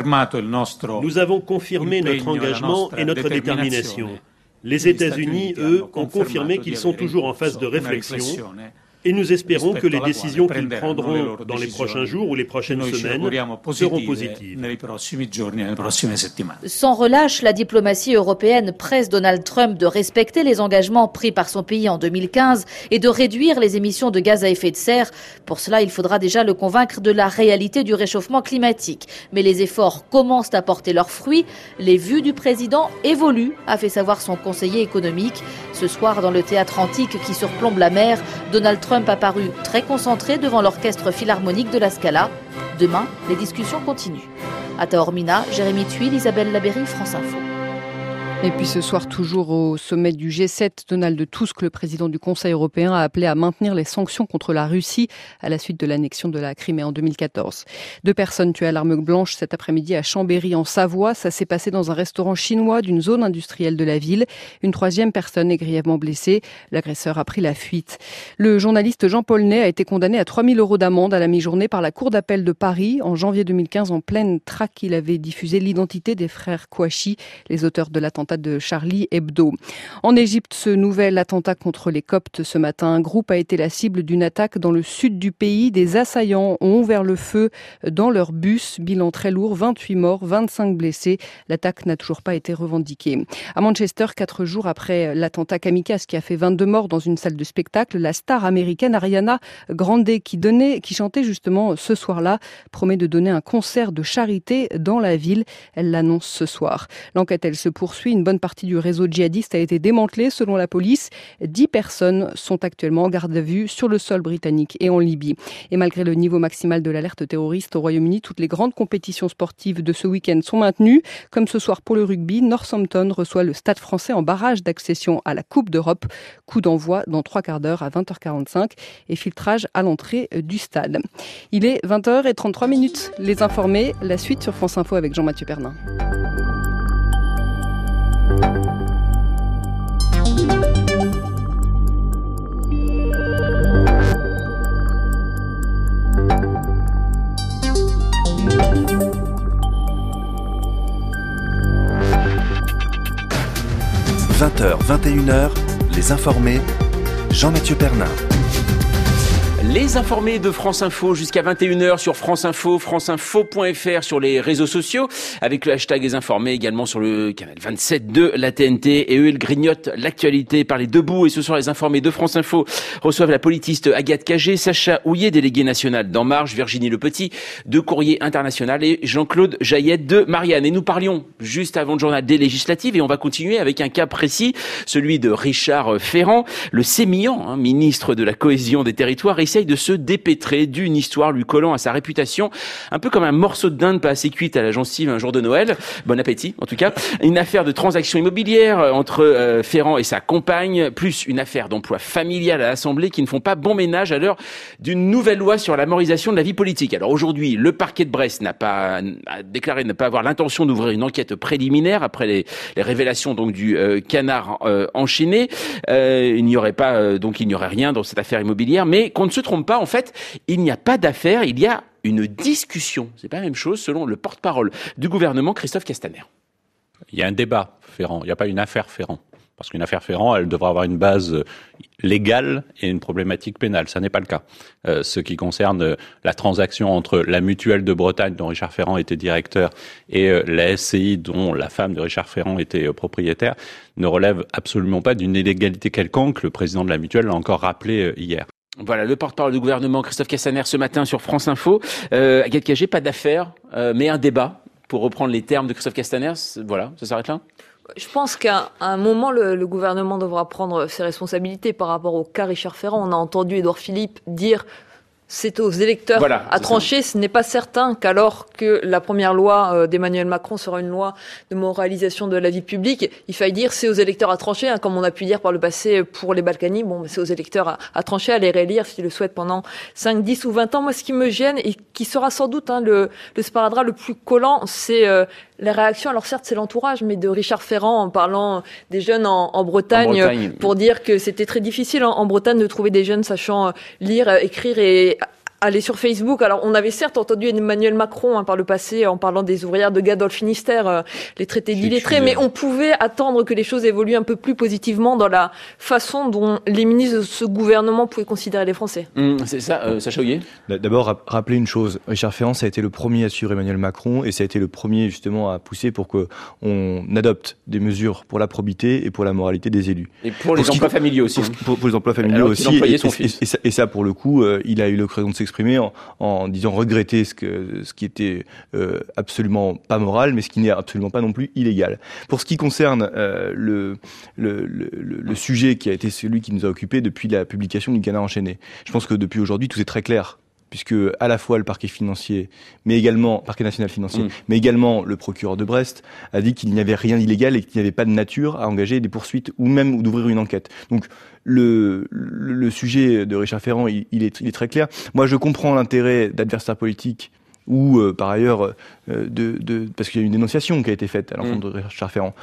confirmé notre engagement et notre détermination. Les États-Unis, eux, ont confirmé qu'ils sont toujours en phase de réflexion. Et nous espérons que les décisions qu'ils prendront dans les prochains jours ou les prochaines semaines seront positives. Sans relâche, la diplomatie européenne presse Donald Trump de respecter les engagements pris par son pays en deux mille quinze et de réduire les émissions de gaz à effet de serre. Pour cela, il faudra déjà le convaincre de la réalité du réchauffement climatique. Mais les efforts commencent à porter leurs fruits. Les vues du président évoluent, a fait savoir son conseiller économique. Ce soir, dans le théâtre antique qui surplombe la mer, Donald Trump Trump a paru très concentré devant l'orchestre philharmonique de la Scala. Demain, les discussions continuent. À Taormina, Jérémy Thuil, Isabelle Labeyrie, France Info. Et puis ce soir, toujours au sommet du G sept, Donald Tusk, le président du Conseil européen, a appelé à maintenir les sanctions contre la Russie à la suite de l'annexion de la Crimée en deux mille quatorze. Deux personnes tuées à l'arme blanche cet après-midi à Chambéry en Savoie. Ça s'est passé dans un restaurant chinois d'une zone industrielle de la ville. Une troisième personne est grièvement blessée. L'agresseur a pris la fuite. Le journaliste Jean-Paul Ney a été condamné à trois mille euros d'amende à la mi-journée par la Cour d'appel de Paris. En janvier deux mille quinze, en pleine traque, il avait diffusé l'identité des frères Kouachi, les auteurs de l'attentat l'attentat de Charlie Hebdo. En Égypte, ce nouvel attentat contre les Coptes ce matin. Un groupe a été la cible d'une attaque dans le sud du pays. Des assaillants ont ouvert le feu dans leur bus. Bilan très lourd, vingt-huit morts, vingt-cinq blessés. L'attaque n'a toujours pas été revendiquée. À Manchester, quatre jours après l'attentat kamikaze qui a fait vingt-deux morts dans une salle de spectacle, la star américaine Ariana Grande, qui donnait, qui chantait justement ce soir-là, promet de donner un concert de charité dans la ville. Elle l'annonce ce soir. L'enquête, elle se poursuit. Une bonne partie du réseau djihadiste a été démantelée selon la police. Dix personnes sont actuellement en garde à vue sur le sol britannique et en Libye. Et malgré le niveau maximal de l'alerte terroriste au Royaume-Uni, toutes les grandes compétitions sportives de ce week-end sont maintenues. Comme ce soir pour le rugby, Northampton reçoit le Stade français en barrage d'accession à la Coupe d'Europe. Coup d'envoi dans trois quarts d'heure à vingt heures quarante-cinq et filtrage à l'entrée du stade. Il est vingt heures trente-trois minutes. Les informés, la suite sur France Info avec Jean-Mathieu Pernin. vingt heures, vingt et une heures, les informés, Jean-Mathieu Pernin. Les informés de France Info jusqu'à vingt et une heures sur France Info, franceinfo point f r, sur les réseaux sociaux, avec le hashtag Les Informés, également sur le canal vingt-sept de la T N T. Et eux, ils grignotent l'actualité par les deux bouts. Et ce soir, les informés de France Info reçoivent la politiste Agathe Cagé, Sacha Houillet, déléguée nationale d'En Marche, Virginie Le Petit de Courrier International et Jean-Claude Jaillette de Marianne. Et nous parlions juste avant le journal des législatives et on va continuer avec un cas précis, celui de Richard Ferrand, le sémillant hein, ministre de la Cohésion des Territoires, essaye de se dépêtrer d'une histoire lui collant à sa réputation, un peu comme un morceau de dinde pas assez cuite à la gencive un jour de Noël. Bon appétit, en tout cas. Une affaire de transaction immobilière entre euh, Ferrand et sa compagne, plus une affaire d'emploi familial à l'Assemblée qui ne font pas bon ménage à l'heure d'une nouvelle loi sur la morisation de la vie politique. Alors aujourd'hui, le parquet de Brest n'a pas a déclaré ne pas avoir l'intention d'ouvrir une enquête préliminaire après les, les révélations donc du euh, canard euh, enchaîné. Euh, il n'y aurait pas euh, donc il n'y aurait rien dans cette affaire immobilière, mais qu'on ne se trompe pas, en fait, il n'y a pas d'affaire, il y a une discussion. C'est pas la même chose selon le porte-parole du gouvernement, Christophe Castaner. Il y a un débat Ferrand, il n'y a pas une affaire Ferrand. Parce qu'une affaire Ferrand, elle devra avoir une base légale et une problématique pénale. Ça n'est pas le cas. Euh, ce qui concerne la transaction entre la Mutuelle de Bretagne, dont Richard Ferrand était directeur, et euh, la S C I, dont la femme de Richard Ferrand était euh, propriétaire, ne relève absolument pas d'une illégalité quelconque. Le président de la Mutuelle l'a encore rappelé euh, hier. Voilà, le porte-parole du gouvernement, Christophe Castaner, ce matin sur France Info. Euh, Agathe Cagé, pas d'affaire, euh, mais un débat, pour reprendre les termes de Christophe Castaner. Voilà, ça s'arrête là ? Je pense qu'à un moment, le, le gouvernement devra prendre ses responsabilités par rapport au cas Richard Ferrand. On a entendu Édouard Philippe dire c'est aux électeurs voilà, à trancher. Ça. Ce n'est pas certain qu'alors que la première loi euh, d'Emmanuel Macron sera une loi de moralisation de la vie publique, il faille dire c'est aux électeurs à trancher, hein, comme on a pu dire par le passé pour les Balkany. Bon, c'est aux électeurs à, à trancher, à les réélire s'ils le souhaitent pendant cinq, dix ou vingt ans. Moi, ce qui me gêne et qui sera sans doute hein, le, le sparadrap le plus collant, c'est euh, les réactions. Alors certes, c'est l'entourage, mais de Richard Ferrand en parlant des jeunes en, en, Bretagne, en Bretagne, pour dire que c'était très difficile en, en Bretagne de trouver des jeunes sachant euh, lire, écrire et aller sur Facebook. Alors, on avait certes entendu Emmanuel Macron hein, par le passé en parlant des ouvrières de Gad Finistère, euh, les traités d'illettrés, mais on pouvait attendre que les choses évoluent un peu plus positivement dans la façon dont les ministres de ce gouvernement pouvaient considérer les Français. Mmh, c'est ça, euh, Sacha Houillet. D'abord, rappeler une chose. Richard Ferrand, ça a été le premier à suivre Emmanuel Macron et ça a été le premier justement à pousser pour qu'on adopte des mesures pour la probité et pour la moralité des élus. Et pour, pour les emplois familiaux aussi. Pour, pour, pour les emplois familiaux aussi. Et, son et, et, ça, et ça, pour le coup, euh, il a eu l'occasion de s'exprimer En, en disant regretter ce, que, ce qui était euh, absolument pas moral, mais ce qui n'est absolument pas non plus illégal. Pour ce qui concerne euh, le, le, le, le sujet qui a été celui qui nous a occupés depuis la publication du Canard enchaîné, je pense que depuis aujourd'hui, tout est très clair. Puisque à la fois le parquet financier, mais également parquet national financier, mmh. mais également le procureur de Brest a dit qu'il n'y avait rien d'illégal et qu'il n'y avait pas de nature à engager des poursuites ou même d'ouvrir une enquête. Donc le, le, le sujet de Richard Ferrand, il, il, est, il est très clair. Moi, je comprends l'intérêt d'adversaires politiques ou euh, par ailleurs euh, de, de parce qu'il y a une dénonciation qui a été faite à l'encontre mmh. de Richard Ferrand.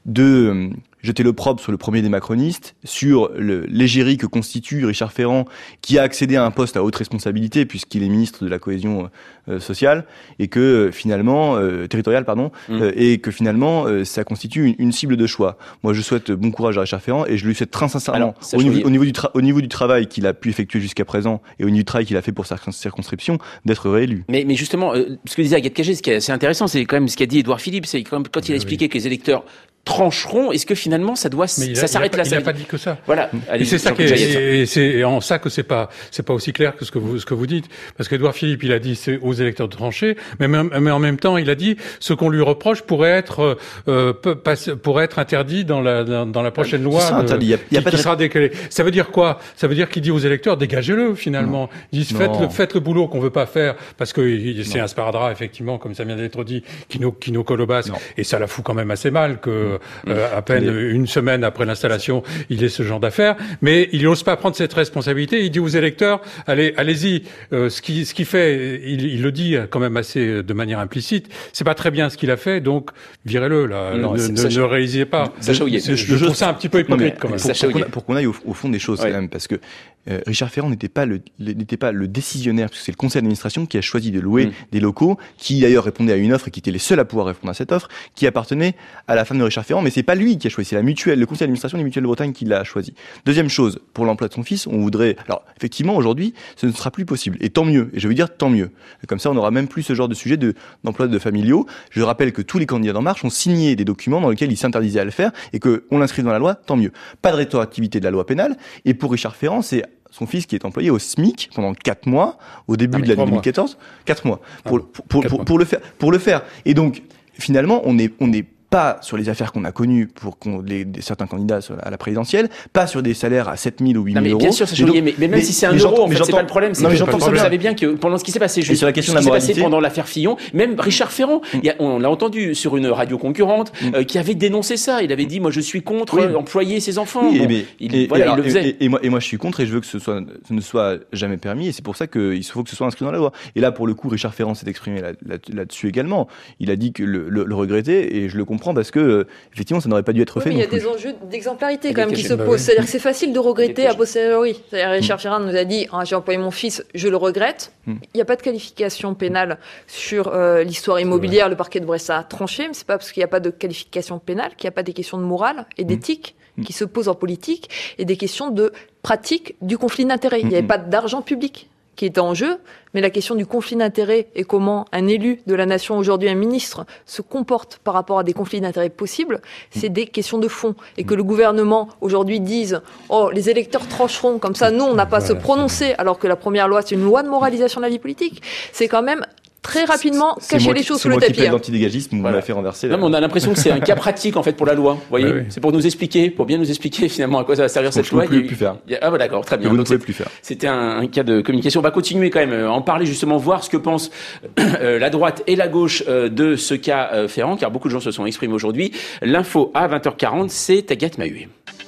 de jeter l'opprobre sur le premier des macronistes, sur le, l'égérie que constitue Richard Ferrand, qui a accédé à un poste à haute responsabilité puisqu'il est ministre de la cohésion euh, sociale, et que euh, finalement euh, territoriale, pardon, mmh. euh, et que finalement euh, ça constitue une, une cible de choix. Moi, je souhaite bon courage à Richard Ferrand et je lui souhaite très sincèrement, Alors, au, niveau, au, niveau du tra- au niveau du travail qu'il a pu effectuer jusqu'à présent et au niveau du travail qu'il a fait pour sa circonscription, d'être réélu. Mais, mais justement, euh, ce que disait Agathe Cagé, ce qui est assez intéressant, c'est quand même ce qu'a dit Édouard Philippe, c'est quand, même, quand il a expliqué oui. que les électeurs trancheront, est-ce que finalement ça doit mais ça a, s'arrête il là? Il n'a pas dit que ça. Voilà. Et c'est ça qui est, et c'est en ça que c'est pas c'est pas aussi clair que ce que vous ce que vous dites, parce qu'Édouard Philippe il a dit c'est aux électeurs de trancher, mais même, mais en même temps il a dit ce qu'on lui reproche pourrait être euh, peut, passer, pourrait être interdit dans la dans, dans la prochaine loi de, interdit. Il y a, il y a qui, pas de... qui sera décalée. Ça veut dire quoi? Ça veut dire qu'il dit aux électeurs dégagez-le finalement. Ils disent faites le faites le boulot qu'on veut pas faire parce que c'est non. un sparadrap effectivement comme ça vient d'être dit qui nous qui nous colle au basque et ça la fout quand même assez mal que euh, à peine une semaine après l'installation, il est ce genre d'affaires, mais il n'ose pas prendre cette responsabilité. Il dit aux électeurs, allez, allez-y. Euh, ce qui, ce qui fait, il, il le dit quand même assez de manière implicite. C'est pas très bien ce qu'il a fait, donc virez-le là. Non, ne, ne, ne réalisez pas. Sacha je, je, je trouve ça un petit peu hypocrite quand même. Pour, pour, qu'on, pour qu'on aille au, au fond des choses, ouais. quand même, parce que euh, Richard Ferrand n'était pas le, n'était pas le décisionnaire, parce que c'est le conseil d'administration qui a choisi de louer mmh. des locaux, qui d'ailleurs répondaient à une offre et qui étaient les seuls à pouvoir répondre à cette offre, qui appartenait à la femme de Richard Ferrand, mais c'est pas lui qui a choisi, c'est la mutuelle, le conseil d'administration des mutuelles de Bretagne qui l'a choisi. Deuxième chose, pour l'emploi de son fils, on voudrait, alors effectivement aujourd'hui, ce ne sera plus possible, et tant mieux, et je veux dire tant mieux. Comme ça, on n'aura même plus ce genre de sujet de, d'emploi de familiaux. Je rappelle que tous les candidats d'En Marche ont signé des documents dans lesquels ils s'interdisaient à le faire, et qu'on l'inscrit dans la loi, tant mieux. Pas de rétroactivité de la loi pénale, et pour Richard Ferrand, c'est son fils qui est employé au SMIC pendant quatre mois, au début ah, de l'année deux mille quatorze, quatre mois, pour, ah, pour, pour, pour, pour le faire, pour le faire. Et donc, finalement, on est, on est pas sur les affaires qu'on a connues pour qu'on, les, des, certains candidats à la présidentielle, pas sur des salaires à sept mille ou huit mille euros. Bien sûr, ça donc, mais, mais même mais, si c'est un euro, en fait, c'est pas le problème. C'est non, que vous savez bien que pendant ce qui s'est passé, juste, sur la question ce qui de la s'est passé pendant l'affaire Fillon, même Richard Ferrand, mm. il y a, on l'a entendu sur une radio concurrente, mm. euh, qui avait dénoncé ça. Il avait dit, moi, je suis contre oui. employer ses enfants. Oui, bon, et, il, et, voilà, et, il alors, le faisait. Et, et, moi, et moi, je suis contre et je veux que ce, soit, ce ne soit jamais permis. Et c'est pour ça qu'il faut que ce soit inscrit dans la loi. Et là, pour le coup, Richard Ferrand s'est exprimé là, là, là-dessus également. Il a dit que le, le, le regrettait et je le comprends parce que effectivement, ça n'aurait pas dû être fait. Oui, mais il y a plus. des enjeux d'exemplarité quand même qui se posent. C'est-à-dire que c'est facile de regretter a posteriori. C'est-à-dire Richard Ferrand nous a dit ah, j'ai employé mon fils, je le regrette. Il n'y a pas de qualification pénale sur euh, l'histoire immobilière. Le parquet de Brest a tranché, mais c'est pas parce qu'il n'y a pas de qualification pénale qu'il n'y a pas des questions de morale et d'éthique mmh. qui se posent en politique et des questions de pratique du conflit d'intérêts. Il n'y avait pas d'argent public qui était en jeu, mais la question du conflit d'intérêts et comment un élu de la nation, aujourd'hui un ministre, se comporte par rapport à des conflits d'intérêts possibles, c'est des questions de fond. Et que le gouvernement, aujourd'hui, dise « Oh, les électeurs trancheront, comme ça, nous, on n'a pas à se prononcer », alors que la première loi, c'est une loi de moralisation de la vie politique, c'est quand même très rapidement c'est cacher moi, les choses sous le tapis. C'est moi qui plaide l'antidégagisme, vous m'avez fait renverser. Non, mais on a l'impression que c'est un cas pratique, en fait, pour la loi. Vous voyez, ouais, oui. C'est pour nous expliquer, pour bien nous expliquer, finalement, à quoi ça va servir cette loi. Je ne pouvez plus faire. Ah, bah, d'accord, très bien. Vous ne pouvez plus faire. C'était un, un cas de communication. On va continuer quand même, en parler justement, voir ce que pensent euh, la droite et la gauche euh, de ce cas euh, Ferrand, car beaucoup de gens se sont exprimés aujourd'hui. L'info à vingt heures quarante, c'est Agathe Mahué.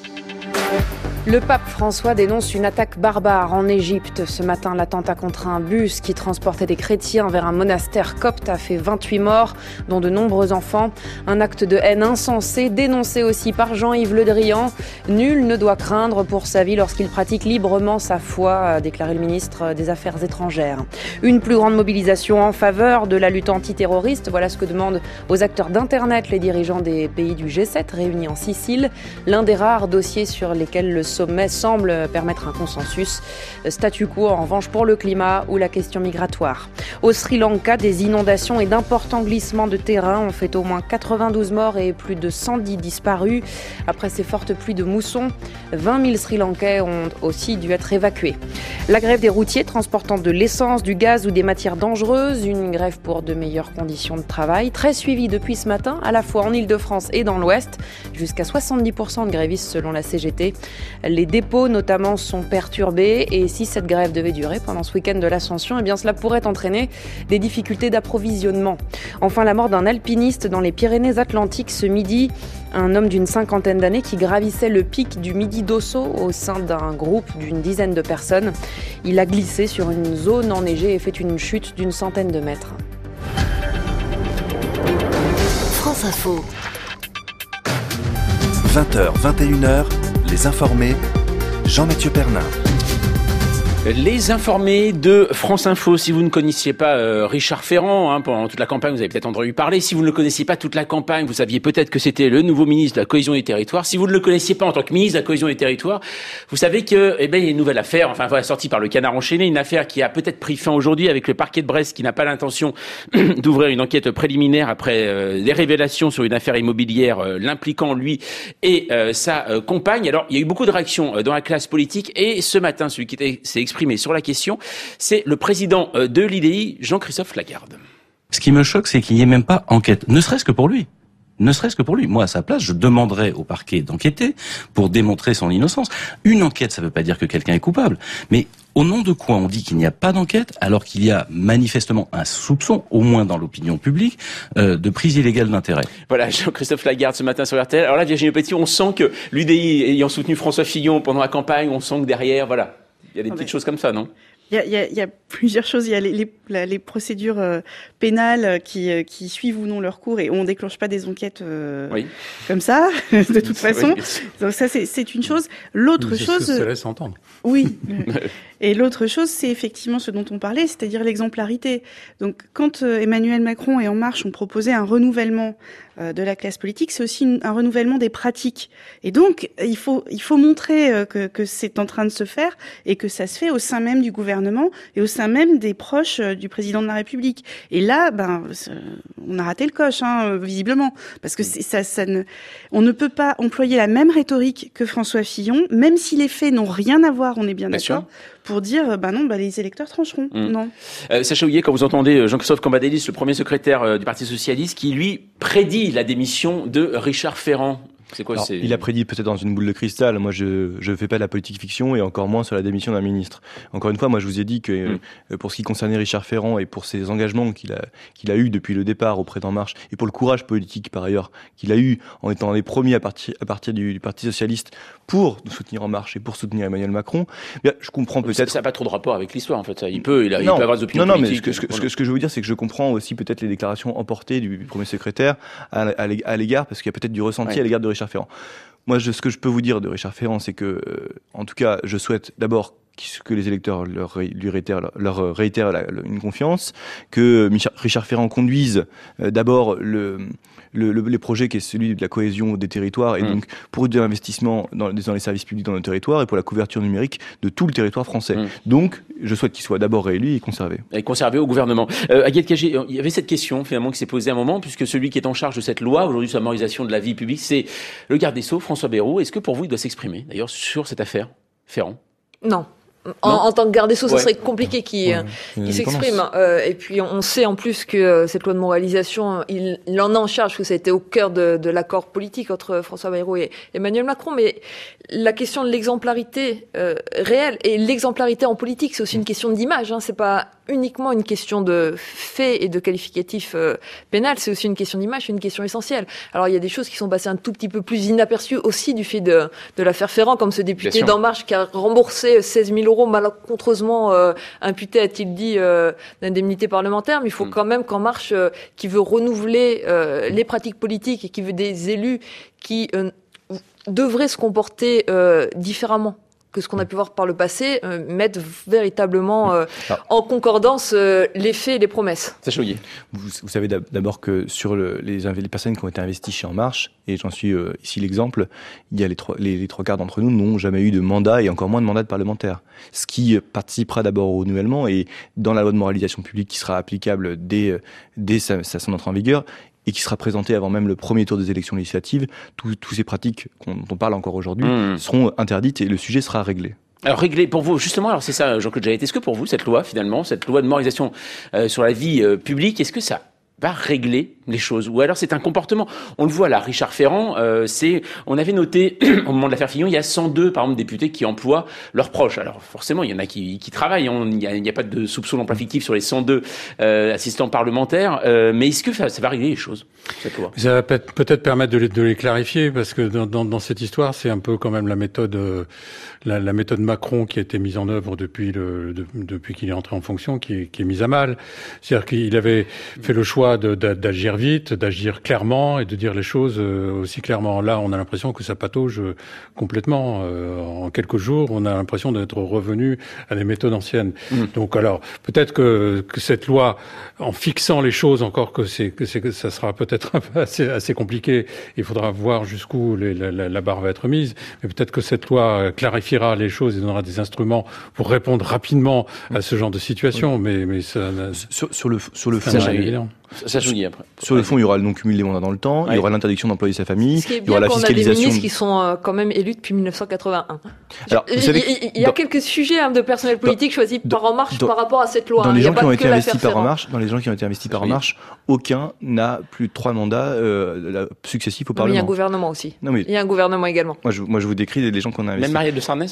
Le pape François dénonce une attaque barbare en Égypte. Ce matin, l'attentat contre un bus qui transportait des chrétiens vers un monastère copte a fait vingt-huit morts, dont de nombreux enfants. Un acte de haine insensé, dénoncé aussi par Jean-Yves Le Drian. Nul ne doit craindre pour sa vie lorsqu'il pratique librement sa foi, a déclaré le ministre des Affaires étrangères. Une plus grande mobilisation en faveur de la lutte antiterroriste. Voilà ce que demandent aux acteurs d'Internet les dirigeants des pays du G sept réunis en Sicile. L'un des rares dossiers sur lesquels le sommet semble permettre un consensus. Statu quo en revanche pour le climat ou la question migratoire. Au Sri Lanka, des inondations et d'importants glissements de terrain ont fait au moins quatre-vingt-douze morts et plus de cent dix disparus. Après ces fortes pluies de mousson, vingt mille Sri Lankais ont aussi dû être évacués. La grève des routiers transportant de l'essence, du gaz ou des matières dangereuses, une grève pour de meilleures conditions de travail, très suivie depuis ce matin, à la fois en Ile-de-France et dans l'Ouest, jusqu'à soixante-dix pour cent de grévistes selon la C G T. Les dépôts notamment sont perturbés et si cette grève devait durer pendant ce week-end de l'Ascension, eh bien cela pourrait entraîner des difficultés d'approvisionnement. Enfin, la mort d'un alpiniste dans les Pyrénées-Atlantiques ce midi. Un homme d'une cinquantaine d'années qui gravissait le pic du Midi d'Ossau au sein d'un groupe d'une dizaine de personnes. Il a glissé sur une zone enneigée et fait une chute d'une centaine de mètres. France Info. vingt heures, vingt et une heures, Les Informés, Jean-Mathieu Pernin. Les informés de France Info. Si vous ne connaissiez pas euh, Richard Ferrand, hein, pendant toute la campagne, vous avez peut-être entendu parler. Si vous ne le connaissiez pas toute la campagne, vous saviez peut-être que c'était le nouveau ministre de la Cohésion des Territoires. Si vous ne le connaissiez pas en tant que ministre de la Cohésion des Territoires, vous savez que, eh ben, il y a une nouvelle affaire, enfin, voilà, sortie par le Canard enchaîné, une affaire qui a peut-être pris fin aujourd'hui avec le parquet de Brest qui n'a pas l'intention d'ouvrir une enquête préliminaire après euh, les révélations sur une affaire immobilière euh, l'impliquant lui et euh, sa euh, compagne. Alors, il y a eu beaucoup de réactions euh, dans la classe politique et ce matin, celui qui était, s'est exprimé sur la question, c'est le président de l'I D I, Jean-Christophe Lagarde. Ce qui me choque, c'est qu'il n'y ait même pas enquête, ne serait-ce que pour lui. Ne serait-ce que pour lui. Moi, à sa place, je demanderais au parquet d'enquêter pour démontrer son innocence. Une enquête, ça ne veut pas dire que quelqu'un est coupable. Mais au nom de quoi on dit qu'il n'y a pas d'enquête alors qu'il y a manifestement un soupçon, au moins dans l'opinion publique, euh, de prise illégale d'intérêt. Voilà, Jean-Christophe Lagarde ce matin sur R T L. Alors là, Virginie Petit, on sent que l'U D I ayant soutenu François Fillon pendant la campagne, on sent que derrière, voilà, il y a des ah petites ben, choses comme ça, non ? Il y a, il y a, il y a plusieurs choses. Il y a les, les, les procédures euh, pénales qui, euh, qui suivent ou non leur cours et on ne déclenche pas des enquêtes euh, oui. comme ça, de toute façon. Oui. Donc ça, c'est, c'est une chose. L'autre Mais chose... Ça laisse entendre. Oui. Et l'autre chose, c'est effectivement ce dont on parlait, c'est-à-dire l'exemplarité. Donc quand euh, Emmanuel Macron et En Marche ont proposé un renouvellement euh, de la classe politique, c'est aussi une, un renouvellement des pratiques. Et donc, il faut, il faut montrer euh, que, que c'est en train de se faire et que ça se fait au sein même du gouvernement et au sein même des proches euh, du président de la République. Et là, ben, on a raté le coche, hein, visiblement, parce que c'est, ça, ça ne, on ne peut pas employer la même rhétorique que François Fillon, même si les faits n'ont rien à voir, on est bien, bien d'accord. Sûr. Pour dire, bah non, bah les électeurs trancheront. Mmh. Non. Euh, Sacha Houillet, quand vous entendez Jean-Christophe Cambadélis, le premier secrétaire euh, du Parti socialiste, qui lui prédit la démission de Richard Ferrand. C'est quoi, Alors, c'est... Il a prédit peut-être dans une boule de cristal. Moi, je je fais pas de la politique fiction et encore moins sur la démission d'un ministre. Encore une fois, moi, je vous ai dit que mmh. euh, pour ce qui concernait Richard Ferrand et pour ses engagements qu'il a qu'il a eu depuis le départ auprès d'En Marche et pour le courage politique par ailleurs qu'il a eu en étant les premiers à partir à partir du, du Parti socialiste pour soutenir En Marche et pour soutenir Emmanuel Macron, bien, je comprends peut-être. Ça n'a pas trop de rapport avec l'histoire en fait. Ça. Il peut, il, a, non, il peut avoir des opinions non, non, politiques. Non, mais ce que, ce, que, ce que je veux dire, c'est que je comprends aussi peut-être les déclarations emportées du, du premier secrétaire à, à l'égard, parce qu'il y a peut-être du ressenti ouais. à l'égard de Richard Ferrand. Moi, je, ce que je peux vous dire de Richard Ferrand, c'est que, euh, en tout cas, je souhaite d'abord que les électeurs leur, lui réitèrent, leur réitèrent la, une confiance, que Richard Ferrand conduise euh, d'abord le, le, le, les projets qui est celui de la cohésion des territoires et mmh. donc pour de l'investissement dans, dans les services publics dans nos territoires et pour la couverture numérique de tout le territoire français. Mmh. Donc, je souhaite qu'il soit d'abord réélu et conservé. Et conservé au gouvernement. Euh, Aguette Cagé, il y avait cette question finalement qui s'est posée à un moment, puisque celui qui est en charge de cette loi aujourd'hui sur la moralisation de la vie publique, c'est le garde des Sceaux, François Bayrou. Est-ce que pour vous, il doit s'exprimer d'ailleurs sur cette affaire Ferrand ? Non. En, en tant que garde des Sceaux, ouais. ça serait compliqué qu'il, ouais, qu'il s'exprime. Euh, et puis, on sait en plus que euh, cette loi de moralisation, il, il en a en charge, que ça a été au cœur de, de l'accord politique entre François Bayrou et Emmanuel Macron. Mais la question de l'exemplarité euh, réelle et l'exemplarité en politique, c'est aussi une question d'image. Hein. C'est pas uniquement une question de fait et de qualificatif euh, pénal, c'est aussi une question d'image, c'est une question essentielle. Alors, il y a des choses qui sont passées un tout petit peu plus inaperçues aussi du fait de, de l'affaire Ferrand, comme ce député d'En Marche qui a remboursé seize mille euros malencontreusement euh, imputé, a-t-il dit, euh, d'indemnité parlementaire, mais il faut mmh. quand même qu'En Marche, euh, qui veut renouveler euh, les pratiques politiques et qui veut des élus qui euh, devraient se comporter euh, différemment que ce qu'on a pu voir par le passé, euh, mettre véritablement euh, ah. en concordance euh, les faits et les promesses. Sacha Houillet. Vous, vous savez d'abord que sur le, les, les personnes qui ont été investies chez En Marche, et j'en suis euh, ici l'exemple, il y a les trois, les, les trois quarts d'entre nous n'ont jamais eu de mandat et encore moins de mandat de parlementaire. Ce qui participera d'abord au renouvellement et dans la loi de moralisation publique qui sera applicable dès, dès sa, sa, son entrée en vigueur, et qui sera présenté avant même le premier tour des élections législatives, toutes ces pratiques dont on parle encore aujourd'hui mmh. seront interdites et le sujet sera réglé. Alors réglé pour vous, justement, alors c'est ça Jean-Claude Jaët, est-ce que pour vous cette loi finalement, cette loi de moralisation euh, sur la vie euh, publique, est-ce que ça va régler les choses, ou alors c'est un comportement. On le voit là, Richard Ferrand, euh, c'est, on avait noté au moment de l'affaire Fillon, il y a cent deux par exemple députés qui emploient leurs proches. Alors forcément, il y en a qui, qui travaillent. On, il n'y a, a pas de soupçon d'emploi fictif sur les cent deux euh, assistants parlementaires. Euh, mais est-ce que ça, ça va régler les choses, cette loi ? Ça va peut-être permettre de les, de les clarifier, parce que dans, dans, dans cette histoire, c'est un peu quand même la méthode, euh, la, la méthode Macron qui a été mise en œuvre depuis le, de, depuis qu'il est entré en fonction, qui est, qui est mise à mal. C'est-à-dire qu'il avait fait le choix doit de, de, d'agir vite, d'agir clairement et de dire les choses aussi clairement. Là, on a l'impression que ça patauge complètement. Euh, en quelques jours, on a l'impression d'être revenu à des méthodes anciennes. Mmh. Donc alors, peut-être que, que cette loi, en fixant les choses, encore que c'est que, c'est, que ça sera peut-être un peu assez, assez compliqué, il faudra voir jusqu'où les, la, la barre va être mise, mais peut-être que cette loi clarifiera les choses et donnera des instruments pour répondre rapidement à ce genre de situation, mais, mais ça... Sur, sur le, sur le fond, c'est évident. Ça, je vous dis après. Sur le fond, il y aura le non-cumul des mandats dans le temps, ouais. Il y aura l'interdiction d'employer sa famille, Ce qui est bien il y aura la fiscalisation. On a des ministres qui sont euh, quand même élus depuis dix-neuf cent quatre-vingt-un. Alors, il, savez, il, il y a dans, quelques sujets hein, de personnel politique dans, choisis par En Marche dans, par rapport à cette loi. Dans hein, les il gens y a qui ont pas été que investis par En Ferrand. Marche, dans les gens qui ont été investis par En Marche, aucun n'a plus de trois mandats euh, successifs au non, Parlement. Il y a un gouvernement aussi. Non, mais, il y a un gouvernement également. Moi, je, moi, je vous décris les gens qu'on a investis. Même Marielle de Sarnez.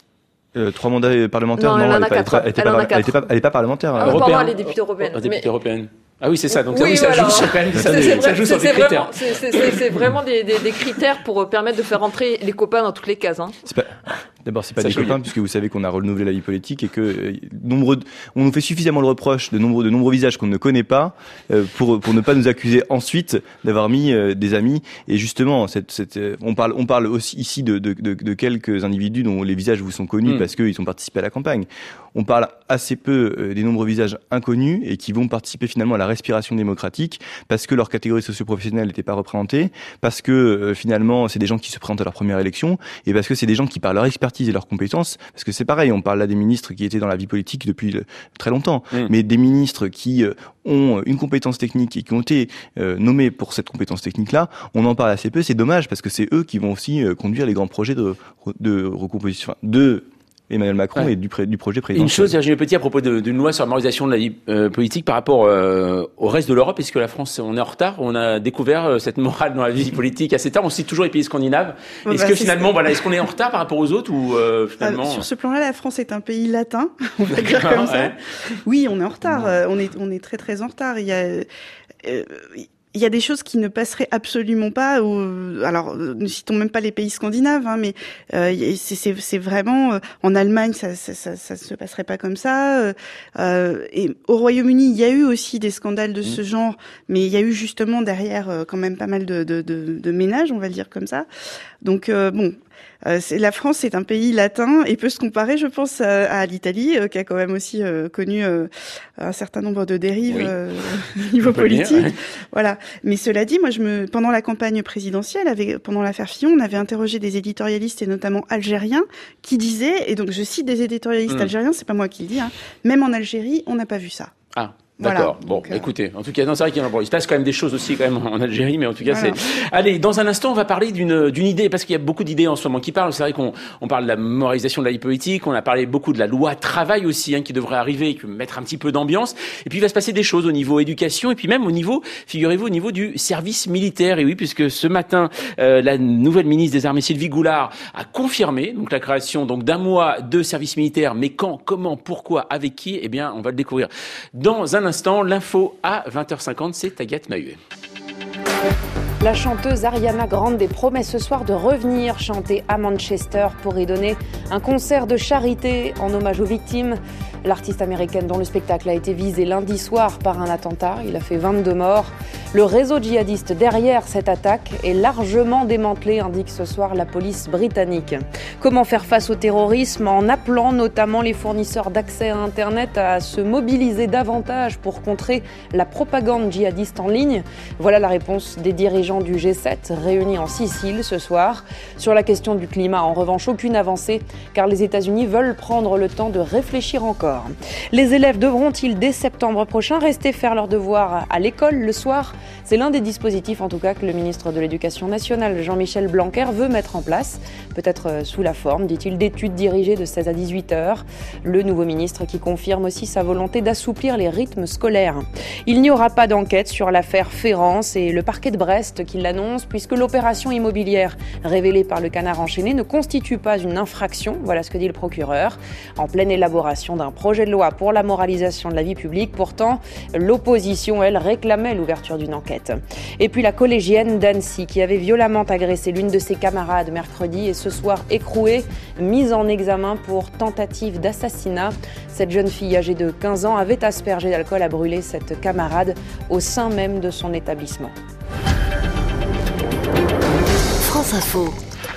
Euh, trois mandats parlementaires, non, non, elle, elle n'est pas, pas parlementaire. Ah, Européen. Elle est députée européenne. Ah, députée européenne. Ah oui, c'est ça. Donc oui, oui, ça voilà. joue quand même. C'est, ça, c'est, c'est ça joue sur des critères. C'est, c'est, c'est, c'est vraiment des, des, des critères pour permettre de faire entrer les copains dans toutes les cases. Hein. C'est pas... D'abord, c'est pas ça des copains, puisque vous savez qu'on a renouvelé la vie politique et que euh, nombreux, on nous fait suffisamment le reproche de nombreux, de nombreux visages qu'on ne connaît pas euh, pour pour ne pas nous accuser ensuite d'avoir mis euh, des amis. Et justement, cette, cette, euh, on parle on parle aussi ici de, de, de, de quelques individus dont les visages vous sont connus mmh. parce qu'ils ont participé à la campagne. On parle assez peu euh, des nombreux visages inconnus et qui vont participer finalement à la respiration démocratique parce que leur catégorie socio-professionnelle n'était pas représentée, parce que euh, finalement c'est des gens qui se présentent à leur première élection et parce que c'est des gens qui par leur expertise et leurs compétences, parce que c'est pareil, on parle là des ministres qui étaient dans la vie politique depuis le, très longtemps, mmh. mais des ministres qui euh, ont une compétence technique et qui ont été euh, nommés pour cette compétence technique-là, on en parle assez peu, c'est dommage, parce que c'est eux qui vont aussi euh, conduire les grands projets de, de recomposition, de Emmanuel Macron ouais. et du, pré, du projet présidentiel. Une chose, Virginie Petit, à propos de, d'une loi sur la moralisation de la vie euh, politique par rapport euh, au reste de l'Europe, est-ce que la France, on est en retard? On a découvert euh, cette morale dans la vie politique assez tard. On cite toujours les pays scandinaves. Ouais, est-ce bah, que c'est finalement, voilà, est-ce qu'on est en retard par rapport aux autres ou euh, finalement... euh, Sur ce plan-là, la France est un pays latin, on va dire comme ça. Ouais. Oui, on est en retard. Ouais. On est, on est très très en retard. Il y a... Euh, Il y a des choses qui ne passeraient absolument pas. Ou, alors, ne citons même pas les pays scandinaves, hein, mais euh, c'est, c'est, c'est vraiment euh, en Allemagne, ça, ça, ça, ça se passerait pas comme ça. Euh, et au Royaume-Uni, il y a eu aussi des scandales de mmh. ce genre, mais il y a eu justement derrière euh, quand même pas mal de, de, de, de ménages, on va le dire comme ça. Donc euh, bon. Euh, c'est, la France est un pays latin et peut se comparer, je pense, à, à l'Italie, euh, qui a quand même aussi euh, connu euh, un certain nombre de dérives oui. euh, au niveau politique. Dire, ouais. Voilà. Mais cela dit, moi, je me, pendant la campagne présidentielle, avec, pendant l'affaire Fillon, on avait interrogé des éditorialistes et notamment algériens qui disaient, et donc je cite des éditorialistes mmh. algériens, c'est pas moi qui le dis, hein, même en Algérie, on n'a pas vu ça. Ah. D'accord. Voilà, bon, donc, euh... écoutez, en tout cas, non, c'est vrai qu'il y a, bon, il se passe quand même des choses aussi quand même en Algérie, mais en tout cas, voilà. c'est. Allez, dans un instant, on va parler d'une d'une idée parce qu'il y a beaucoup d'idées en ce moment qui parlent. C'est vrai qu'on on parle de la moralisation de la vie politique, on a parlé beaucoup de la loi travail aussi, hein, qui devrait arriver, qui peut mettre un petit peu d'ambiance. Et puis il va se passer des choses au niveau éducation et puis même au niveau, figurez-vous, au niveau du service militaire. Et oui, puisque ce matin, euh, la nouvelle ministre des Armées, Sylvie Goulard, a confirmé donc la création donc d'un mois de service militaire. Mais quand, comment, pourquoi, avec qui ? Eh bien, on va le découvrir dans un instant. L'info à vingt heures cinquante, c'est Agathe Mahuet. La chanteuse Ariana Grande promet ce soir de revenir chanter à Manchester pour y donner un concert de charité en hommage aux victimes. L'artiste américaine dont le spectacle a été visé lundi soir par un attentat, il a fait vingt-deux morts. Le réseau djihadiste derrière cette attaque est largement démantelé, indique ce soir la police britannique. Comment faire face au terrorisme en appelant notamment les fournisseurs d'accès à Internet à se mobiliser davantage pour contrer la propagande djihadiste en ligne? Voilà la réponse des dirigeants du G sept réunis en Sicile ce soir. Sur la question du climat, en revanche, aucune avancée car les États-Unis veulent prendre le temps de réfléchir encore. Les élèves devront-ils dès septembre prochain rester faire leurs devoirs à l'école le soir? C'est l'un des dispositifs en tout cas que le ministre de l'Éducation nationale Jean-Michel Blanquer veut mettre en place, peut-être sous la forme, dit-il, d'études dirigées de seize à dix-huit heures. Le nouveau ministre qui confirme aussi sa volonté d'assouplir les rythmes scolaires. Il n'y aura pas d'enquête sur l'affaire Ferrand, c'est le parquet de Brest qui l'annonce puisque l'opération immobilière révélée par le Canard enchaîné ne constitue pas une infraction, voilà ce que dit le procureur, en pleine élaboration d'un projet de loi pour la moralisation de la vie publique. Pourtant, l'opposition, elle, réclamait l'ouverture d'une d'une enquête. Et puis la collégienne d'Annecy qui avait violemment agressé l'une de ses camarades mercredi et ce soir écrouée, mise en examen pour tentative d'assassinat. Cette jeune fille âgée de quinze ans avait aspergé d'alcool à brûler cette camarade au sein même de son établissement. France Info.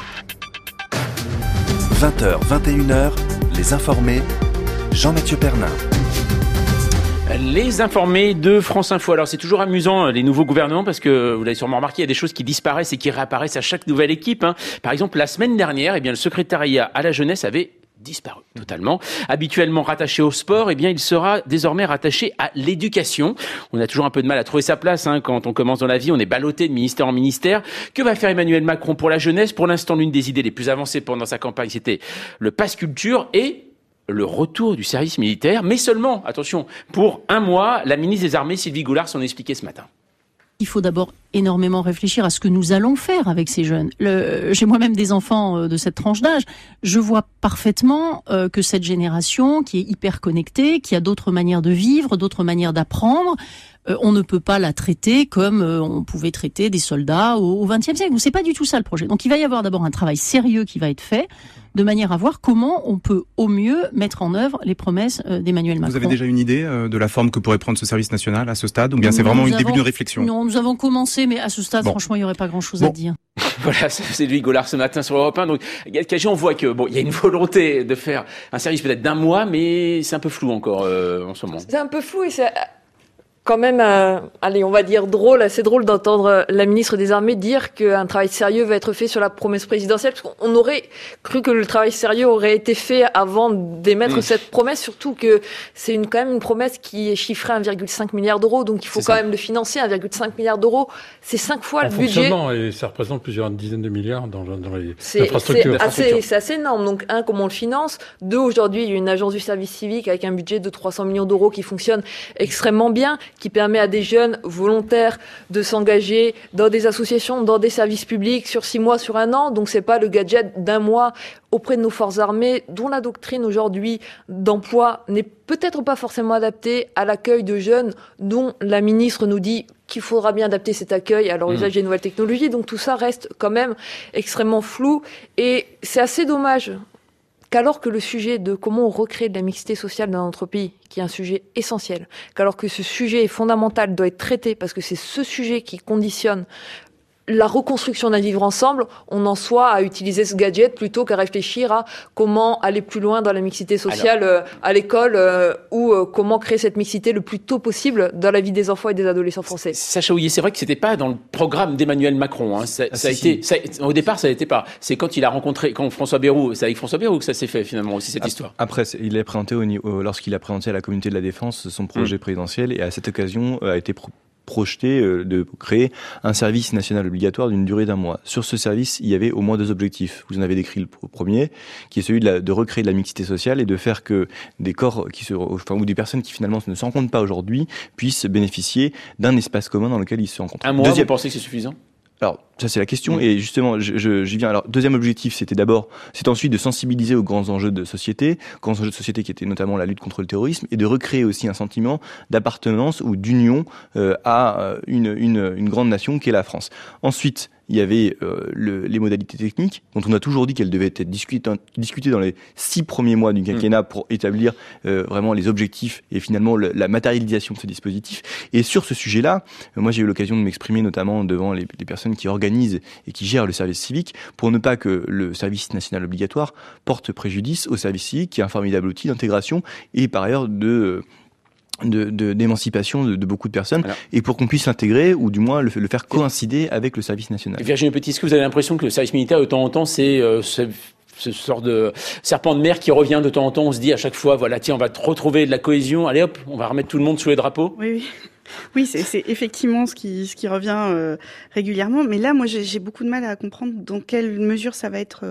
vingt heures, vingt et une heures, les informés, Jean-Mathieu Pernin. Les informés de France Info. Alors c'est toujours amusant les nouveaux gouvernements parce que vous l'avez sûrement remarqué, il y a des choses qui disparaissent et qui réapparaissent à chaque nouvelle équipe. Hein. Par exemple, la semaine dernière, eh bien le secrétariat à la jeunesse avait disparu totalement. Habituellement rattaché au sport, eh bien il sera désormais rattaché à l'éducation. On a toujours un peu de mal à trouver sa place hein, quand on commence dans la vie, on est ballotté de ministère en ministère. Que va faire Emmanuel Macron pour la jeunesse ? Pour l'instant, l'une des idées les plus avancées pendant sa campagne, c'était le pass culture et le retour du service militaire, mais seulement, attention, pour un mois. La ministre des Armées, Sylvie Goulard, s'en expliquait ce matin. Il faut d'abord énormément réfléchir à ce que nous allons faire avec ces jeunes. Le, j'ai moi-même des enfants de cette tranche d'âge. Je vois parfaitement euh, que cette génération qui est hyper connectée, qui a d'autres manières de vivre, d'autres manières d'apprendre, euh, on ne peut pas la traiter comme euh, on pouvait traiter des soldats au vingtième siècle. C'est pas du tout ça le projet. Donc il va y avoir d'abord un travail sérieux qui va être fait, de manière à voir comment on peut au mieux mettre en œuvre les promesses euh, d'Emmanuel Macron. Vous avez déjà une idée euh, de la forme que pourrait prendre ce service national à ce stade, ou bien c'est vraiment nous une avons, début de réflexion? Non, nous avons commencé, mais à ce stade, bon. franchement, il n'y aurait pas grand-chose bon. à dire. Voilà, c'est Louis Goulard ce matin sur Europe un. Donc, on voit que bon, il y a une volonté de faire un service peut-être d'un mois, mais c'est un peu flou encore euh, en ce moment. C'est un peu flou et c'est quand même, euh, allez, on va dire drôle, assez drôle d'entendre la ministre des Armées dire qu'un travail sérieux va être fait sur la promesse présidentielle, parce qu'on aurait cru que le travail sérieux aurait été fait avant d'émettre mmh. cette promesse, surtout que c'est une, quand même une promesse qui est chiffrée à un virgule cinq milliard d'euros, donc il faut c'est quand ça. même le financer, un virgule cinq milliard d'euros, c'est cinq fois en le budget. Et ça représente plusieurs dizaines de milliards dans, dans les c'est, infrastructures. C'est assez, c'est assez énorme, donc un, comment on le finance, deux, aujourd'hui, il y a une agence du service civique avec un budget de trois cents millions d'euros qui fonctionne extrêmement bien, qui permet à des jeunes volontaires de s'engager dans des associations, dans des services publics sur six mois, sur un an. Donc c'est pas le gadget d'un mois auprès de nos forces armées, dont la doctrine aujourd'hui d'emploi n'est peut-être pas forcément adaptée à l'accueil de jeunes, dont la ministre nous dit qu'il faudra bien adapter cet accueil à leur usage des nouvelles technologies. Donc tout ça reste quand même extrêmement flou et c'est assez dommage qu'alors que le sujet de comment on recrée de la mixité sociale dans notre pays, qui est un sujet essentiel, qu'alors que ce sujet est fondamental, doit être traité, parce que c'est ce sujet qui conditionne la reconstruction d'un vivre ensemble, on en soit à utiliser ce gadget plutôt qu'à réfléchir à comment aller plus loin dans la mixité sociale Alors, euh, à l'école euh, ou euh, comment créer cette mixité le plus tôt possible dans la vie des enfants et des adolescents français. Sacha Houillet, c'est vrai que c'était pas dans le programme d'Emmanuel Macron. Hein. Ça, ah, ça si, a été, si. Ça, au départ, ça n'était pas. C'est quand il a rencontré, quand François Bayrou, c'est avec François Bayrou que ça s'est fait finalement aussi cette après, histoire. Après, il est présenté au, au, lorsqu'il a présenté à la communauté de la défense son projet mmh. présidentiel et à cette occasion a été pro- projeté de créer un service national obligatoire d'une durée d'un mois. Sur ce service, il y avait au moins deux objectifs. Vous en avez décrit le premier, qui est celui de, la, de recréer de la mixité sociale et de faire que des corps qui se, enfin, ou des personnes qui finalement ne se rencontrent pas aujourd'hui puissent bénéficier d'un espace commun dans lequel ils se rencontrent. Un mois, Deuxième... vous pensez que c'est suffisant ? Alors, ça c'est la question, oui. et justement, je, je, j'y viens. Alors, deuxième objectif, c'était d'abord, c'est ensuite de sensibiliser aux grands enjeux de société, grands enjeux de société qui étaient notamment la lutte contre le terrorisme, et de recréer aussi un sentiment d'appartenance ou d'union euh, à une, une, une grande nation qu'est la France. Ensuite, il y avait euh, le, les modalités techniques, dont on a toujours dit qu'elles devaient être discutées, discutées dans les six premiers mois du quinquennat pour établir euh, vraiment les objectifs et finalement le, la matérialisation de ce dispositif. Et sur ce sujet-là, euh, moi j'ai eu l'occasion de m'exprimer notamment devant les, les personnes qui organisent et qui gèrent le service civique pour ne pas que le service national obligatoire porte préjudice au service civique, qui est un formidable outil d'intégration et par ailleurs de... De, de, d'émancipation de, de beaucoup de personnes, alors, et pour qu'on puisse l'intégrer, ou du moins le, le faire coïncider avec le service national. Virginie Petit, est-ce que vous avez l'impression que le service militaire, de temps en temps, c'est euh, ce, ce sort de serpent de mer qui revient de temps en temps, on se dit à chaque fois, voilà, tiens, on va retrouver de la cohésion, allez hop, on va remettre tout le monde sous les drapeaux? Oui, oui. Oui, c'est, c'est effectivement ce qui, ce qui revient euh, régulièrement. Mais là, moi, j'ai, j'ai beaucoup de mal à comprendre dans quelle mesure ça va être euh,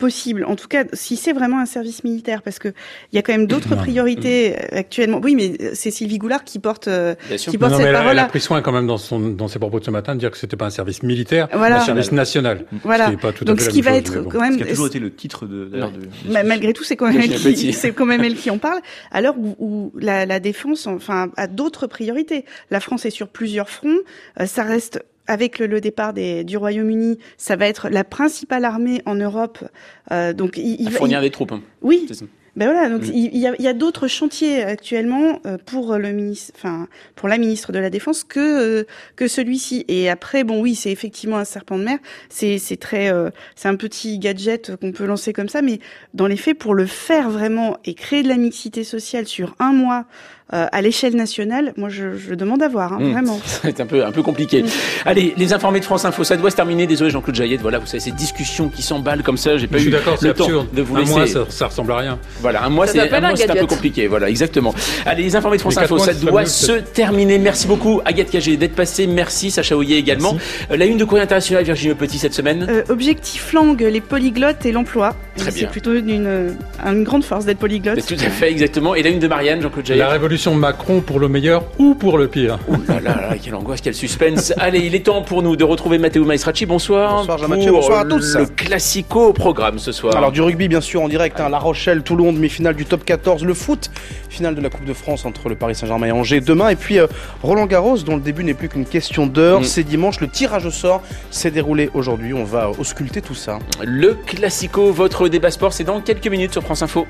possible. En tout cas, si c'est vraiment un service militaire, parce que il y a quand même d'autres priorités actuellement. Oui, mais c'est Sylvie Goulard qui porte, euh, qui porte non, cette mais parole-là. Elle a pris soin quand même dans son dans ses propos de ce matin de dire que c'était pas un service militaire, voilà. mais un service national. Voilà. Ce qui est pas tout Donc à fait ce la qui même va chose, être bon. quand même, ce qui a toujours été le titre de, d'ailleurs, de... malgré tout, c'est quand même elle qui, c'est quand même elle qui en parle. À l'heure où, où la, la défense, enfin, a d'autres priorités. La France est sur plusieurs fronts. Euh, ça reste avec le, le départ des, du Royaume-Uni, ça va être la principale armée en Europe. Euh, donc, il, il à fournir il, des troupes. Hein. Oui. C'est ça. Ben voilà, donc mmh. il y a, il y a d'autres chantiers actuellement euh, pour le ministre, enfin pour la ministre de la Défense que euh, que celui-ci. Et après, bon oui, c'est effectivement un serpent de mer. C'est c'est très, euh, c'est un petit gadget qu'on peut lancer comme ça, mais dans les faits, pour le faire vraiment et créer de la mixité sociale sur un mois. Euh, à l'échelle nationale, moi je, je demande à voir, hein, mmh. vraiment. C'est un peu un peu compliqué. Mmh. Allez, les informés de France Info, ça doit se terminer. Désolé Jean-Claude Jaillet, voilà, vous savez ces discussions qui s'emballent comme ça, j'ai pas je eu suis d'accord, le temps absurde. de vous un laisser. Mois, ça, ça ressemble à rien. Voilà, un mois, ça c'est, un mois, c'est un peu gadget. compliqué. Voilà, exactement. Allez, les informés de France Info, mois, ça doit se terminer. Merci beaucoup Agathe Cagé d'être passée. Merci Sacha Houillet également. Euh, la une de Courrier International, Virginie Petit cette semaine. Euh, objectif langue, les polyglottes et l'emploi. Très c'est bien. plutôt une, une grande force d'être polyglotte. C'est tout à fait, exactement. Et la une de Marianne, Jean-Claude Jaillet. La révolution de Macron pour le meilleur ou pour le pire. Ouh là là, là quelle angoisse, quel suspense. Allez, il est temps pour nous de retrouver Matteo Maestracci. Bonsoir. Bonsoir Jean-Mathieu, bonsoir à tous. Le classico au programme ce soir. Alors du rugby bien sûr en direct, hein, La Rochelle, Toulon, demi-finale du top quatorze, le foot, finale de la Coupe de France entre le Paris Saint-Germain et Angers demain, et puis euh, Roland Garros dont le début n'est plus qu'une question d'heure, mmh. c'est dimanche, le tirage au sort s'est déroulé aujourd'hui, on va ausculter tout ça. Le classico, votre débat sport, c'est dans quelques minutes sur France Info.